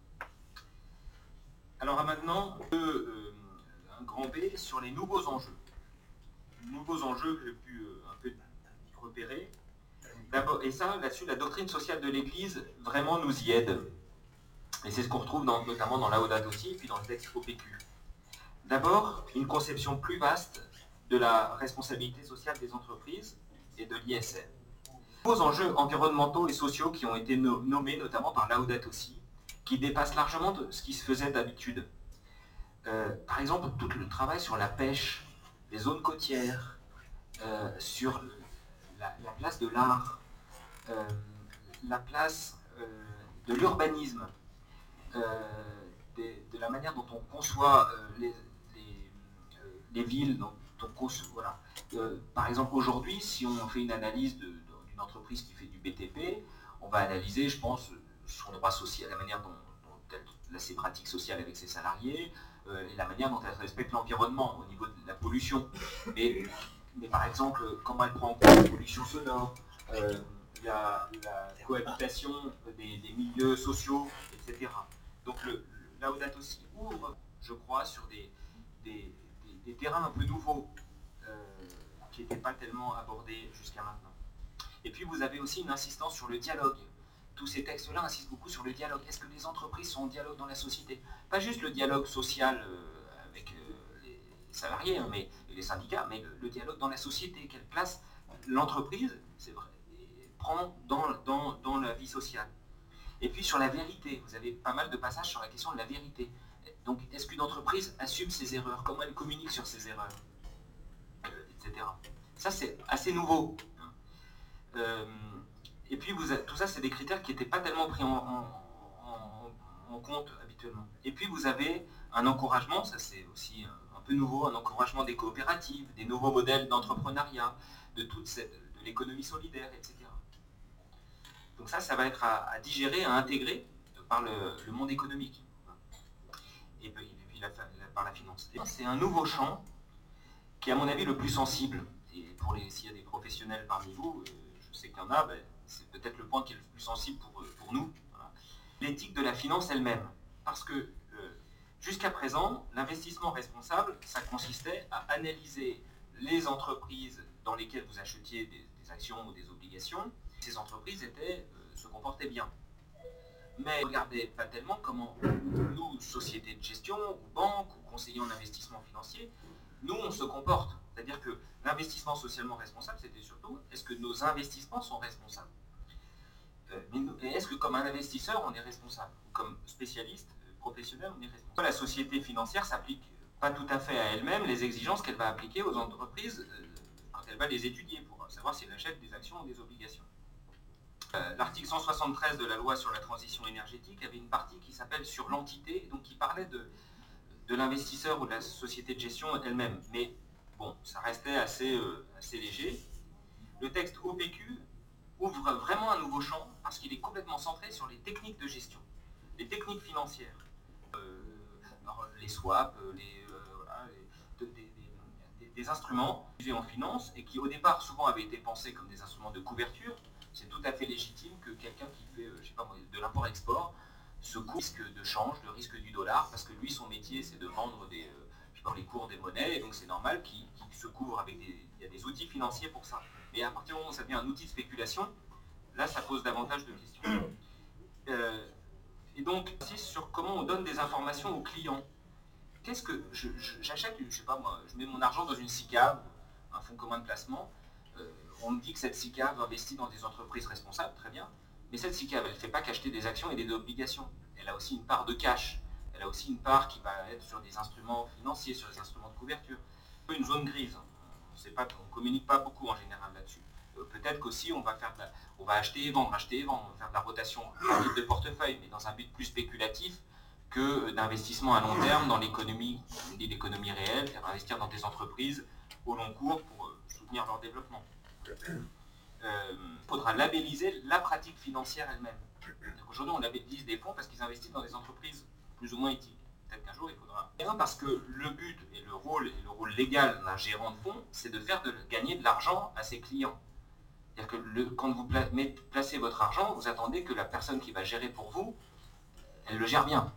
Alors maintenant, euh, un grand B sur les nouveaux enjeux. Nouveaux enjeux que j'ai pu euh, un peu repérer. D'abord, et ça, là-dessus, la doctrine sociale de l'Église vraiment nous y aide. Et c'est ce qu'on retrouve dans, notamment dans Laudato Si, et puis dans le texte O P Q. D'abord, une conception plus vaste de la responsabilité sociale des entreprises et de l'I S R. Aux enjeux environnementaux et sociaux qui ont été no- nommés notamment par Laudato Si, qui dépassent largement de ce qui se faisait d'habitude. Euh, par exemple, tout le travail sur la pêche, les zones côtières, euh, sur la, la place de l'art, euh, la place euh, de l'urbanisme, euh, des, de la manière dont on conçoit euh, les, les, euh, les villes, dont on conçoit, voilà. Euh, par exemple, aujourd'hui, si on fait une analyse de, de, d'une entreprise qui fait du B T P, on va analyser, je pense, son droit social, la manière dont, dont elle a ses pratiques sociales avec ses salariés, euh, et la manière dont elle respecte l'environnement au niveau de la pollution. Mais, mais par exemple, comment elle prend en compte la pollution sonore, euh, la, la cohabitation des, des milieux sociaux, et cetera. Donc le, le Laudato Si ouvre, je crois, sur des, des, des, des terrains un peu nouveaux, euh, qui n'étaient pas tellement abordés jusqu'à maintenant. Et puis vous avez aussi une insistance sur le dialogue. Tous ces textes-là insistent beaucoup sur le dialogue. Est-ce que les entreprises sont en dialogue dans la société? Pas juste le dialogue social euh, avec euh, les salariés, hein, mais, et les syndicats, mais le, le dialogue dans la société. Quelle place l'entreprise, c'est vrai, prend dans, dans, dans la vie sociale. Et puis sur la vérité, vous avez pas mal de passages sur la question de la vérité. Donc est-ce qu'une entreprise assume ses erreurs? Comment elle communique sur ses erreurs, euh, et cetera. Ça c'est assez nouveau. Euh, et puis vous avez, tout ça c'est des critères qui n'étaient pas tellement pris en, en, en, en compte habituellement. Et puis vous avez un encouragement, ça c'est aussi un, un peu nouveau, un encouragement des coopératives, des nouveaux modèles d'entrepreneuriat, de toute cette, de l'économie solidaire, et cetera. Donc ça, ça va être à, à digérer, à intégrer par le, le monde économique et puis, et puis la, la, par la finance. Et c'est un nouveau champ qui est à mon avis le plus sensible. Et pour les, s'il y a des professionnels parmi vous, euh, je sais qu'il y en a, ben, c'est peut-être le point qui est le plus sensible pour, pour nous. Voilà. L'éthique de la finance elle-même. Parce que euh, jusqu'à présent, l'investissement responsable, ça consistait à analyser les entreprises dans lesquelles vous achetiez des, des actions ou des obligations. Ces entreprises étaient, euh, se comportaient bien. Mais regardez pas tellement comment nous, sociétés de gestion, ou banques, ou conseillers en investissement financier, nous on se comporte. C'est-à-dire que l'investissement socialement responsable, c'était surtout, est-ce que nos investissements sont responsables? Euh, mais nous- est-ce que comme un investisseur, on est responsable? Comme spécialiste, euh, professionnel, on est responsable? La société financière s'applique pas tout à fait à elle-même les exigences qu'elle va appliquer aux entreprises euh, quand elle va les étudier pour savoir si elle achète des actions ou des obligations. Euh, L'article cent soixante-treize de la loi sur la transition énergétique avait une partie qui s'appelle sur l'entité, donc qui parlait de, de l'investisseur ou de la société de gestion elle-même. Mais bon, ça restait assez, euh, assez léger. Le texte O P Q ouvre vraiment un nouveau champ parce qu'il est complètement centré sur les techniques de gestion, les techniques financières, euh, alors, les swaps, les, euh, voilà, les, des, des, des, des instruments utilisés en finance et qui au départ souvent avaient été pensés comme des instruments de couverture. C'est tout à fait légitime que quelqu'un qui fait euh, je sais pas moi, de l'import-export se couvre le risque de change, le risque du dollar, parce que lui son métier c'est de vendre des, euh, je sais pas, les cours des monnaies, et donc c'est normal qu'il qu'il se couvre avec des, il y a des outils financiers pour ça. Mais à partir du moment où ça devient un outil de spéculation, là ça pose davantage de questions. Euh, et donc, j'insiste sur comment on donne des informations aux clients. Qu'est-ce que j'achète, je, je sais pas moi, je mets mon argent dans une S I C A V, un fonds commun de placement. Euh, on me dit que cette S I C A V investit dans des entreprises responsables, très bien. Mais cette S I C A V, elle ne fait pas qu'acheter des actions et des obligations. Elle a aussi une part de cash. Elle a aussi une part qui va être sur des instruments financiers, sur des instruments de couverture. Une zone grise. On ne communique pas beaucoup en général là-dessus. Euh, Peut-être qu'aussi on va faire de la, on va acheter et vendre, acheter et vendre, on va faire de la rotation de portefeuille, mais dans un but plus spéculatif que d'investissement à long terme dans l'économie, l'économie réelle, c'est-à-dire investir dans des entreprises au long cours pour euh, soutenir leur développement. Euh, il faudra labelliser la pratique financière elle-même. Aujourd'hui, on labellise des fonds parce qu'ils investissent dans des entreprises plus ou moins éthiques. Peut-être qu'un jour, il faudra... Et parce que le but et le rôle, et le rôle légal d'un gérant de fonds, c'est de faire de, gagner de l'argent à ses clients. C'est-à-dire que le, quand vous pla placez votre argent, vous attendez que la personne qui va gérer pour vous, elle le gère bien.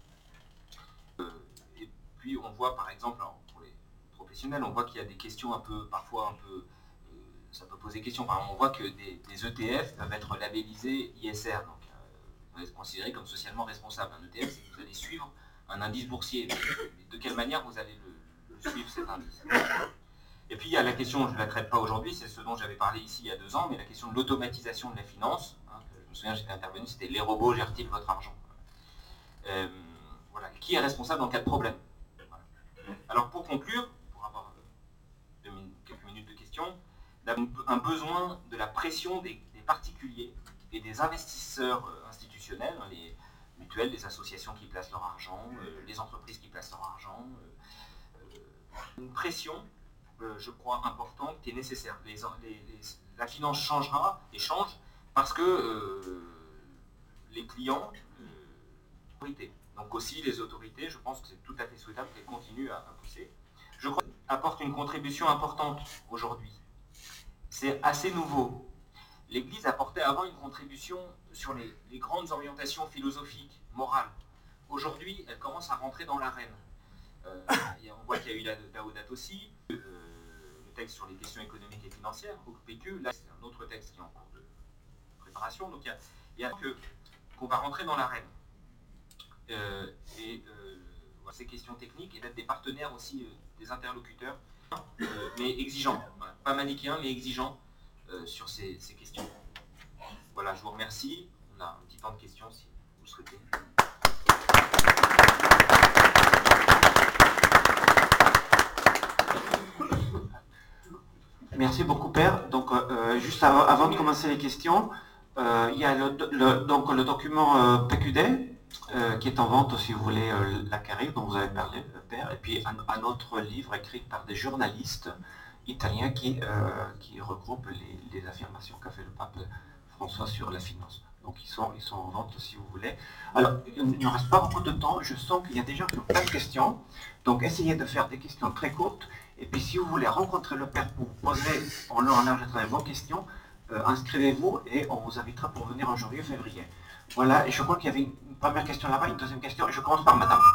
Euh, et puis on voit par exemple, alors, pour les professionnels, on voit qu'il y a des questions un peu, parfois un peu, euh, ça peut poser question. Par exemple, on voit que des, des E T F peuvent être labellisés I S R, donc euh, être considérés comme socialement responsables. Un E T F, c'est que vous allez suivre un indice boursier. Mais de quelle manière vous allez le, le suivre cet indice? Et puis il y a la question, je ne la traite pas aujourd'hui, c'est ce dont j'avais parlé ici il y a deux ans, mais la question de l'automatisation de la finance. Hein, je me souviens, j'étais intervenu, c'était les robots gèrent-ils votre argent? euh, Voilà. Qui est responsable en cas de problème? Voilà. Alors pour conclure, pour avoir euh, min quelques minutes de questions, un besoin de la pression des, des particuliers et des investisseurs euh, institutionnels, hein, les mutuelles, les associations qui placent leur argent, euh, les entreprises qui placent leur argent, euh, euh, une pression, euh, je crois, importante qui est nécessaire. Les, les, les, la finance changera et change parce que euh, les clients, euh, donc aussi les autorités, je pense que c'est tout à fait souhaitable qu'elles continuent à, à pousser. Je crois qu'elles apportent une contribution importante aujourd'hui. C'est assez nouveau. L'Église apportait avant une contribution sur les, les grandes orientations philosophiques, morales. Aujourd'hui, elle commence à rentrer dans l'arène. Euh, on voit qu'il y a eu la Laudato aussi, euh, le texte sur les questions économiques et financières, O P Q, là c'est un autre texte qui est en cours de préparation, donc il y a, il y a que qu'on va rentrer dans l'arène. Euh, et euh, voilà, ces questions techniques et d'être des partenaires aussi, euh, des interlocuteurs, euh, mais exigeants, voilà, pas manichéens mais exigeants euh, sur ces, ces questions. Voilà, je vous remercie. On a un petit temps de questions si vous le souhaitez. Merci beaucoup, Père. Donc, euh, juste avant, avant de commencer les questions, euh, il y a le, le, donc, le document euh, P Q D euh, qui est en vente, si vous voulez euh, l'acquérir, dont vous avez parlé, Père, et puis un, un autre livre écrit par des journalistes italiens qui, euh, qui regroupent les, les affirmations qu'a fait le pape François sur la finance. Donc, ils sont, ils sont en vente, si vous voulez. Alors, il ne reste pas beaucoup de temps. Je sens qu'il y a des gens qui ont plein de questions. Donc, essayez de faire des questions très courtes. Et puis, si vous voulez rencontrer le Père pour poser en long, en large à travers vos questions, euh, inscrivez-vous et on vous invitera pour venir en janvier, février. Voilà, et je crois qu'il y avait une première question là-bas, une deuxième question. Je commence par Madame.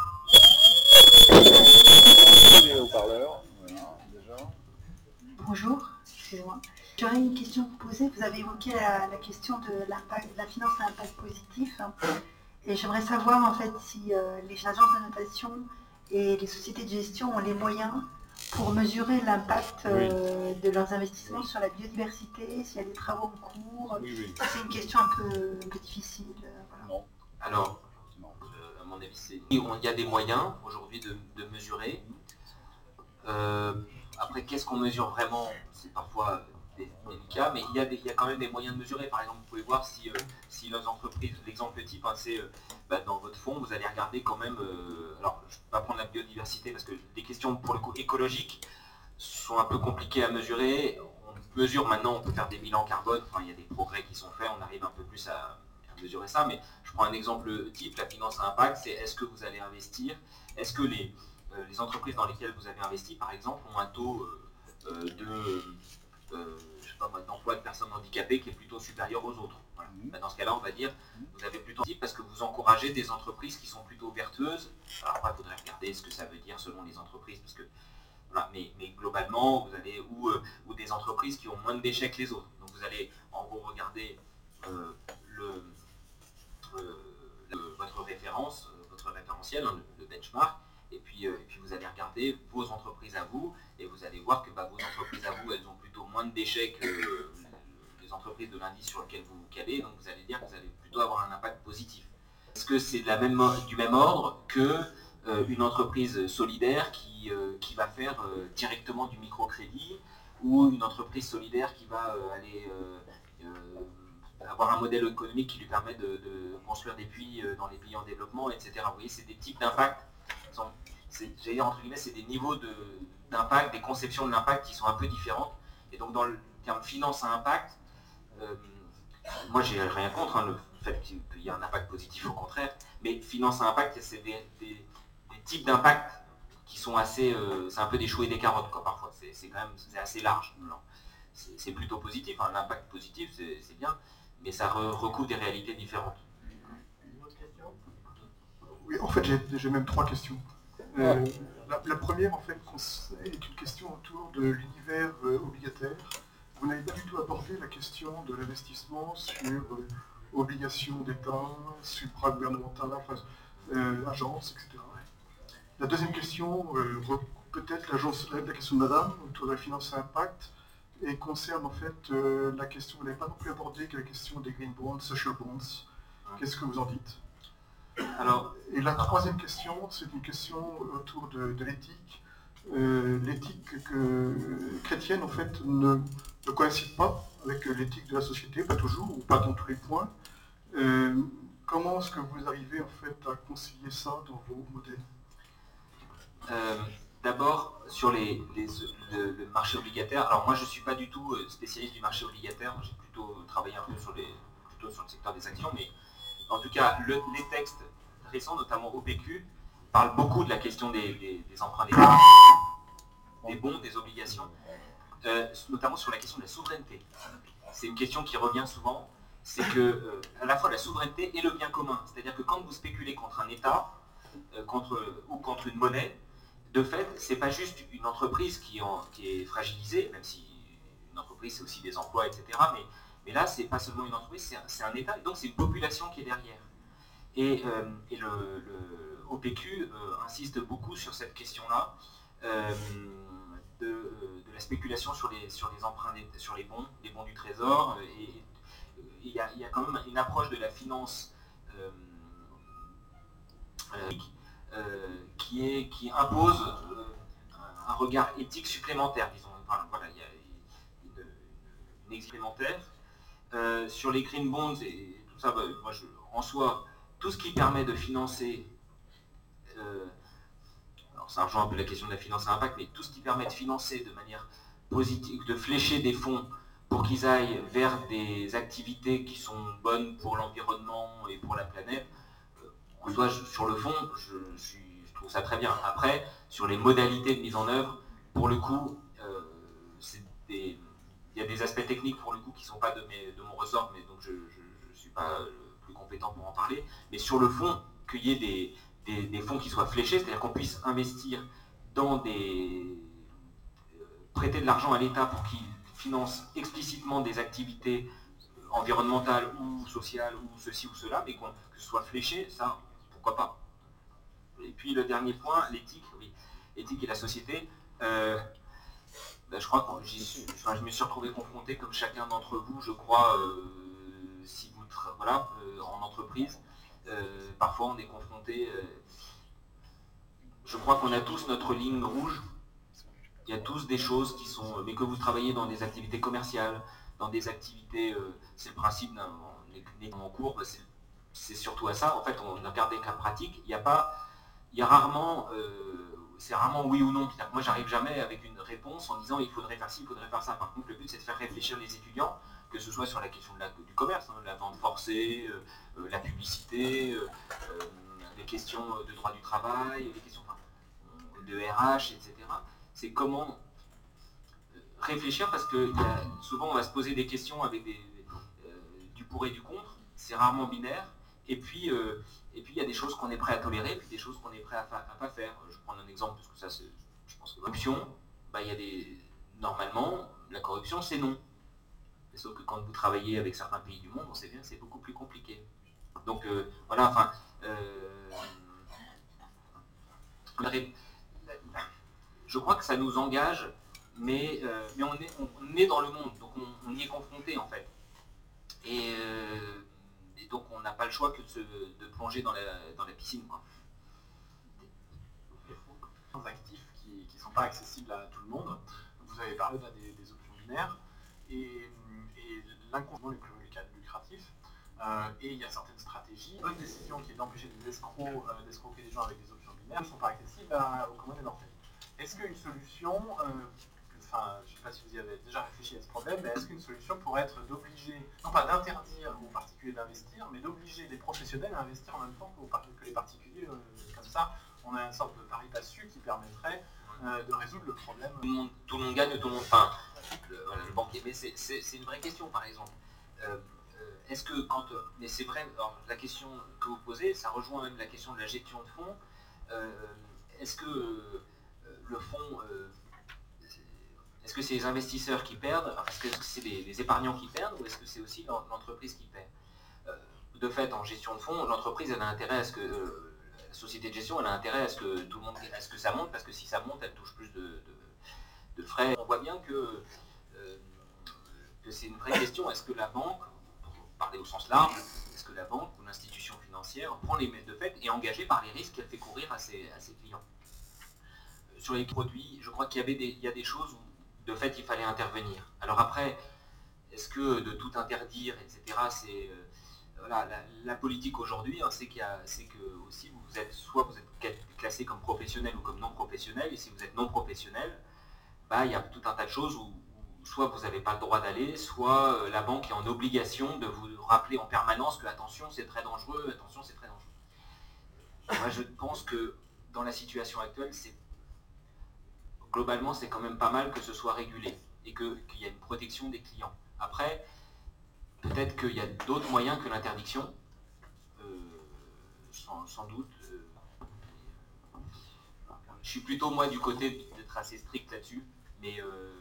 Bonjour, excusez-moi. J'aurais une question à vous poser. Vous avez évoqué la, la question de la finance à impact positif. Et j'aimerais savoir en fait si euh, les agences de notation et les sociétés de gestion ont les moyens pour mesurer l'impact euh, de leurs investissements oui. sur la biodiversité, s'il y a des travaux en cours. Oui, oui. C'est une question un peu, un peu difficile. Euh, voilà. Non. Alors, non. Euh, à mon avis, c'est... il y a des moyens aujourd'hui de, de mesurer. Euh, après, qu'est-ce qu'on mesure vraiment? C'est parfois délicat, mais il y, a des, il y a quand même des moyens de mesurer. Par exemple, vous pouvez voir si, euh, si les entreprises, l'exemple type, hein, c'est euh, bah, dans votre fonds, vous allez regarder quand même, euh, alors je ne vais pas prendre la biodiversité parce que les questions pour le coup écologiques sont un peu compliquées à mesurer. On mesure maintenant, on peut faire des bilans carbone, enfin, il y a des progrès qui sont faits, on arrive un peu plus à, à mesurer ça, mais je prends un exemple type, la finance à impact, c'est est-ce que vous allez investir, est-ce que les, euh, les entreprises dans lesquelles vous avez investi, par exemple, ont un taux euh, de... Euh, je sais pas moi, d'emploi de personnes handicapées qui est plutôt supérieur aux autres. Voilà. Mmh. Dans ce cas-là, on va dire, vous avez plutôt parce que vous encouragez des entreprises qui sont plutôt vertueuses. Alors après, il faudrait regarder ce que ça veut dire selon les entreprises, parce que voilà, mais, mais globalement, vous allez ou, euh, ou des entreprises qui ont moins de déchets que les autres. Donc vous allez en gros regarder euh, le, euh, le, votre référence, euh, votre référentiel, hein, le, le benchmark. Et puis, euh, et puis vous allez regarder vos entreprises à vous, et vous allez voir que bah, vos entreprises à vous, elles ont plutôt moins de déchets que euh, les entreprises de l'indice sur lequel vous vous calez, donc vous allez dire que vous allez plutôt avoir un impact positif. Est-ce que c'est de la même, du même ordre que euh, une entreprise solidaire qui, euh, qui va faire euh, directement du microcrédit, ou une entreprise solidaire qui va euh, aller euh, euh, avoir un modèle économique qui lui permet de, de construire des puits euh, dans les pays en développement, et cetera. Vous voyez, c'est des types d'impact. J'allais dire entre guillemets, c'est des niveaux de, d'impact, des conceptions de l'impact qui sont un peu différentes. Et donc dans le terme finance à impact, euh, moi j'ai rien contre hein, le fait qu'il y ait un impact positif, au contraire, mais finance à impact, c'est des, des, des types d'impact qui sont assez, euh, c'est un peu des choux et des carottes quoi, parfois, c'est, c'est quand même c'est assez large. C'est, c'est plutôt positif, hein. L'impact positif c'est, c'est bien, mais ça re, recouvre des réalités différentes. Une autre question? Oui, en fait j'ai, j'ai même trois questions. Euh, la, la première, en fait, est une question autour de l'univers euh, obligataire. Vous n'avez pas du tout abordé la question de l'investissement sur euh, obligations d'État, supra-gouvernementales, enfin, euh, agences, et cetera. La deuxième question, euh, peut-être l'agence, la question de Madame, autour de la finance à impact, et concerne en fait euh, la question, vous n'avez pas non plus abordé que la question des green bonds, social bonds. Qu'est-ce que vous en dites? Alors, et la troisième question, c'est une question autour de, de l'éthique. Euh, l'éthique que, chrétienne, en fait, ne, ne coïncide pas avec l'éthique de la société, pas toujours, ou pas dans tous les points. Euh, comment est-ce que vous arrivez, en fait, à concilier ça dans vos modèles? euh, D'abord, sur les, les, le, le marché obligataire, alors moi je ne suis pas du tout spécialiste du marché obligataire, j'ai plutôt travaillé un peu sur, les, plutôt sur le secteur des actions, mais en tout cas, le, les textes récents, notamment O P Q, parlent beaucoup de la question des, des, des emprunts d'État, des bons, des obligations, euh, notamment sur la question de la souveraineté. C'est une question qui revient souvent, c'est que euh, à la fois la souveraineté et le bien commun. C'est-à-dire que quand vous spéculez contre un État euh, contre, ou contre une monnaie, de fait, c'est pas juste une entreprise qui, en, qui est fragilisée, même si une entreprise c'est aussi des emplois, et cetera. Mais Mais là, c'est pas seulement une entreprise, c'est un, c'est un État, et donc c'est une population qui est derrière. Et, euh, et le, le O P Q euh, insiste beaucoup sur cette question-là, euh, de, de la spéculation sur les, sur les emprunts, sur les bons, les bons du Trésor. Et il y, y a quand même une approche de la finance euh, euh, euh, qui, est, qui impose euh, un regard éthique supplémentaire, disons. Enfin, voilà, il y a une, une expérimentaire. Euh, sur les green bonds et tout ça, bah, moi je, en soi, tout ce qui permet de financer, euh, alors ça rejoint un peu la question de la finance à impact, mais tout ce qui permet de financer de manière positive, de flécher des fonds pour qu'ils aillent vers des activités qui sont bonnes pour l'environnement et pour la planète, euh, en soi, je, sur le fond, je, je, suis, je trouve ça très bien. Après, sur les modalités de mise en œuvre, pour le coup, euh, c'est des... il y a des aspects techniques pour le coup qui ne sont pas de, mes, de mon ressort, mais donc je ne suis pas le plus compétent pour en parler. Mais sur le fond, qu'il y ait des, des, des fonds qui soient fléchés, c'est-à-dire qu'on puisse investir dans des... Euh, prêter de l'argent à l'État pour qu'il finance explicitement des activités environnementales ou sociales ou ceci ou cela, mais qu'on, que ce soit fléché, ça, pourquoi pas. Et puis le dernier point, l'éthique, oui, l'éthique et la société. euh, ben, je crois que j'y suis, enfin, je me suis retrouvé confronté, comme chacun d'entre vous, je crois, euh, si vous, voilà, euh, en entreprise, euh, parfois on est confronté, euh, je crois qu'on a tous notre ligne rouge. Il y a tous des choses qui sont, mais que vous travaillez dans des activités commerciales, dans des activités, euh, c'est le principe d'un en cours, c'est surtout à ça. En fait, on a regardé cas pratique. Il n'y a pas, il y a rarement, euh, c'est rarement oui ou non. Moi, j'arrive jamais avec une réponse en disant il faudrait faire ci, il faudrait faire ça. Par contre, le but, c'est de faire réfléchir les étudiants, que ce soit sur la question de la, du commerce, hein, la vente forcée, euh, euh, la publicité, euh, euh, les questions de droit du travail, les questions enfin, de R H, et cetera. C'est comment réfléchir, parce que y a, souvent on va se poser des questions avec des, euh, du pour et du contre, c'est rarement binaire, et puis euh, et puis il y a des choses qu'on est prêt à tolérer, et puis des choses qu'on est prêt à, à pas faire. Je prends un exemple, parce que ça c'est, je pense que la corruption, bah, il y a des, normalement, la corruption c'est non. Sauf que quand vous travaillez avec certains pays du monde, on sait bien que c'est beaucoup plus compliqué. Donc euh, voilà, enfin, euh, je crois que ça nous engage, mais, euh, mais on, est, on, on est dans le monde, donc on, on y est confronté en fait. Et, euh, et donc on n'a pas le choix que de, se, de plonger dans la, dans la piscine, quoi. Actifs qui ne sont pas accessibles à tout le monde. Vous avez parlé là, des, des options binaires et, et l'inconvénient lucratif. Euh, et il y a certaines stratégies. Une bonne décision qui est d'empêcher des escrocs euh, d'escroquer des gens avec des options binaires ne sont pas accessibles à, aux communs des mortels. Est-ce qu'une solution, euh, enfin, je ne sais pas si vous y avez déjà réfléchi à ce problème, mais est-ce qu'une solution pourrait être d'obliger, non pas d'interdire aux particuliers d'investir, mais d'obliger les professionnels à investir en même temps que les particuliers, euh, comme ça, on a une sorte de pari passu qui permettrait euh, de résoudre le problème. Tout le monde, tout le monde gagne, tout le monde, enfin, le, voilà, le banquier, mais c'est une vraie question par exemple. Euh, Est-ce que quand, mais c'est vrai, alors, la question que vous posez, ça rejoint même la question de la gestion de fonds. Euh, Est-ce que euh, le fonds, euh, est-ce que c'est les investisseurs qui perdent, est-ce que c'est les, les épargnants qui perdent, ou est-ce que c'est aussi l'entreprise qui perd? euh, De fait, en gestion de fonds, l'entreprise elle a intérêt à ce que euh, la société de gestion elle a intérêt à ce que tout le monde, à ce que ça monte, parce que si ça monte, elle touche plus de, de, de frais. On voit bien que, euh, que c'est une vraie question. Est-ce que la banque, parler au sens large, est-ce que la banque ou l'institution financière prend les mains de fait et est engagée par les risques qu'elle fait courir à ses, à ses clients? Sur les produits, je crois qu'il y avait des, il y a des choses où de fait il fallait intervenir. Alors après, est-ce que de tout interdire, et cetera, c'est euh, voilà, la, la politique aujourd'hui, hein, c'est qu'il y a, c'est que aussi vous êtes soit vous êtes classé comme professionnel ou comme non professionnel, et si vous êtes non professionnel, bah, il y a tout un tas de choses où soit vous n'avez pas le droit d'aller, soit la banque est en obligation de vous rappeler en permanence que attention c'est très dangereux, attention c'est très dangereux. Moi je pense que dans la situation actuelle, c'est globalement c'est quand même pas mal que ce soit régulé et que, qu'il y a une protection des clients. Après, peut-être qu'il y a d'autres moyens que l'interdiction, euh, sans, sans doute. Euh, je suis plutôt moi du côté d'être assez strict là-dessus, mais euh,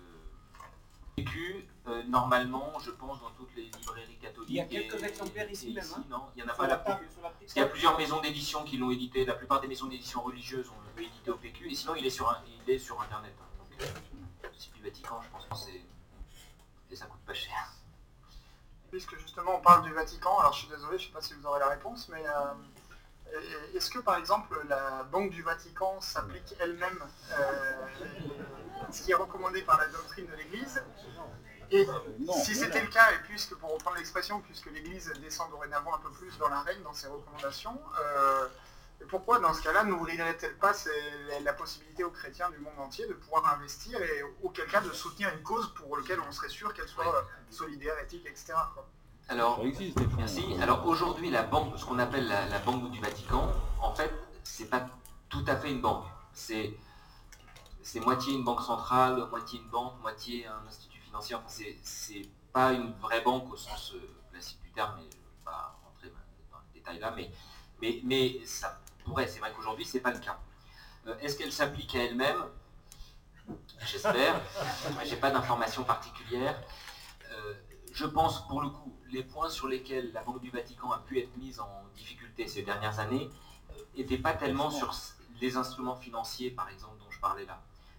Euh, normalement, je pense, dans toutes les librairies catholiques. Il y a quelques exemplaires ici même. Hein. Non, il n'y en a pas là. Parce qu'il y a plusieurs maisons d'édition qui l'ont édité. La plupart des maisons d'édition religieuses ont édité au P Q. Et sinon, il est sur, un, il est sur Internet. Donc, euh, c'est du Vatican, je pense que c'est. Et ça coûte pas cher. Puisque justement, on parle du Vatican, alors je suis désolé, je ne sais pas si vous aurez la réponse, mais euh, est-ce que par exemple, la Banque du Vatican s'applique elle-même euh, ce qui est recommandé par la doctrine de l'Église? Et si c'était le cas, et puisque, pour reprendre l'expression, puisque l'Église descend dorénavant un peu plus dans l'arène, dans ses recommandations, euh, pourquoi dans ce cas-là n'ouvrirait-elle pas la possibilité aux chrétiens du monde entier de pouvoir investir et auquel cas de soutenir une cause pour laquelle on serait sûr qu'elle soit solidaire, éthique, et cetera quoi. Alors, merci. Alors aujourd'hui, la banque, ce qu'on appelle la, la Banque du Vatican, en fait, c'est pas tout à fait une banque. C'est c'est moitié une banque centrale, moitié une banque, moitié un institut financier. Enfin, c'est pas une vraie banque au sens euh, classique du terme, mais je ne vais pas rentrer dans les détails là, mais, mais, mais ça pourrait, c'est vrai qu'aujourd'hui, c'est pas le cas. Euh, Est-ce qu'elle s'applique à elle-même? J'espère. J'ai pas d'informations particulières. Euh, je pense, pour le coup, les points sur lesquels la Banque du Vatican a pu être mise en difficulté ces dernières années n'étaient pas tellement sur les instruments financiers, par exemple, dont je parlais là.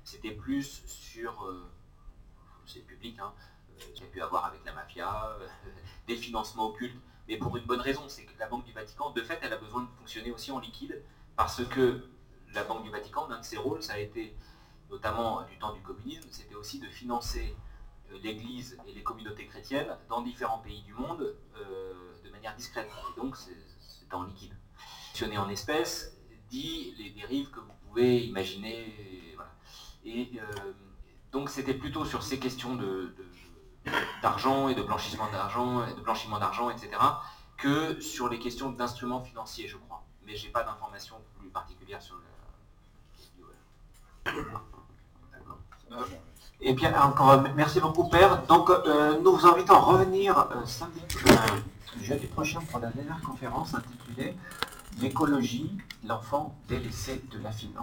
C'était plus sur, euh, c'est public, hein, euh, qu'il y a pu avoir avec la mafia, euh, des financements occultes, mais pour une bonne raison, c'est que la Banque du Vatican, de fait, elle a besoin de fonctionner aussi en liquide, parce que la Banque du Vatican, l'un de ses rôles, ça a été, notamment du temps du communisme, c'était aussi de financer euh, l'Église et les communautés chrétiennes dans différents pays du monde euh, de manière discrète. Et donc, c'était en liquide. Fonctionner en espèces dit les dérives que vous pouvez imaginer. Et, voilà. et euh, donc, c'était plutôt sur ces questions de, de, d'argent et de blanchissement d'argent, et de blanchiment d'argent, et cetera, que sur les questions d'instruments financiers, je crois. Mais j'ai pas d'informations plus particulières sur le. Euh, eh bien, encore merci beaucoup, Père. Donc, euh, nous vous invitons à revenir euh, samedi, euh, jeudi prochain pour la dernière conférence intitulée « L'écologie, l'enfant délaissé de la finance ».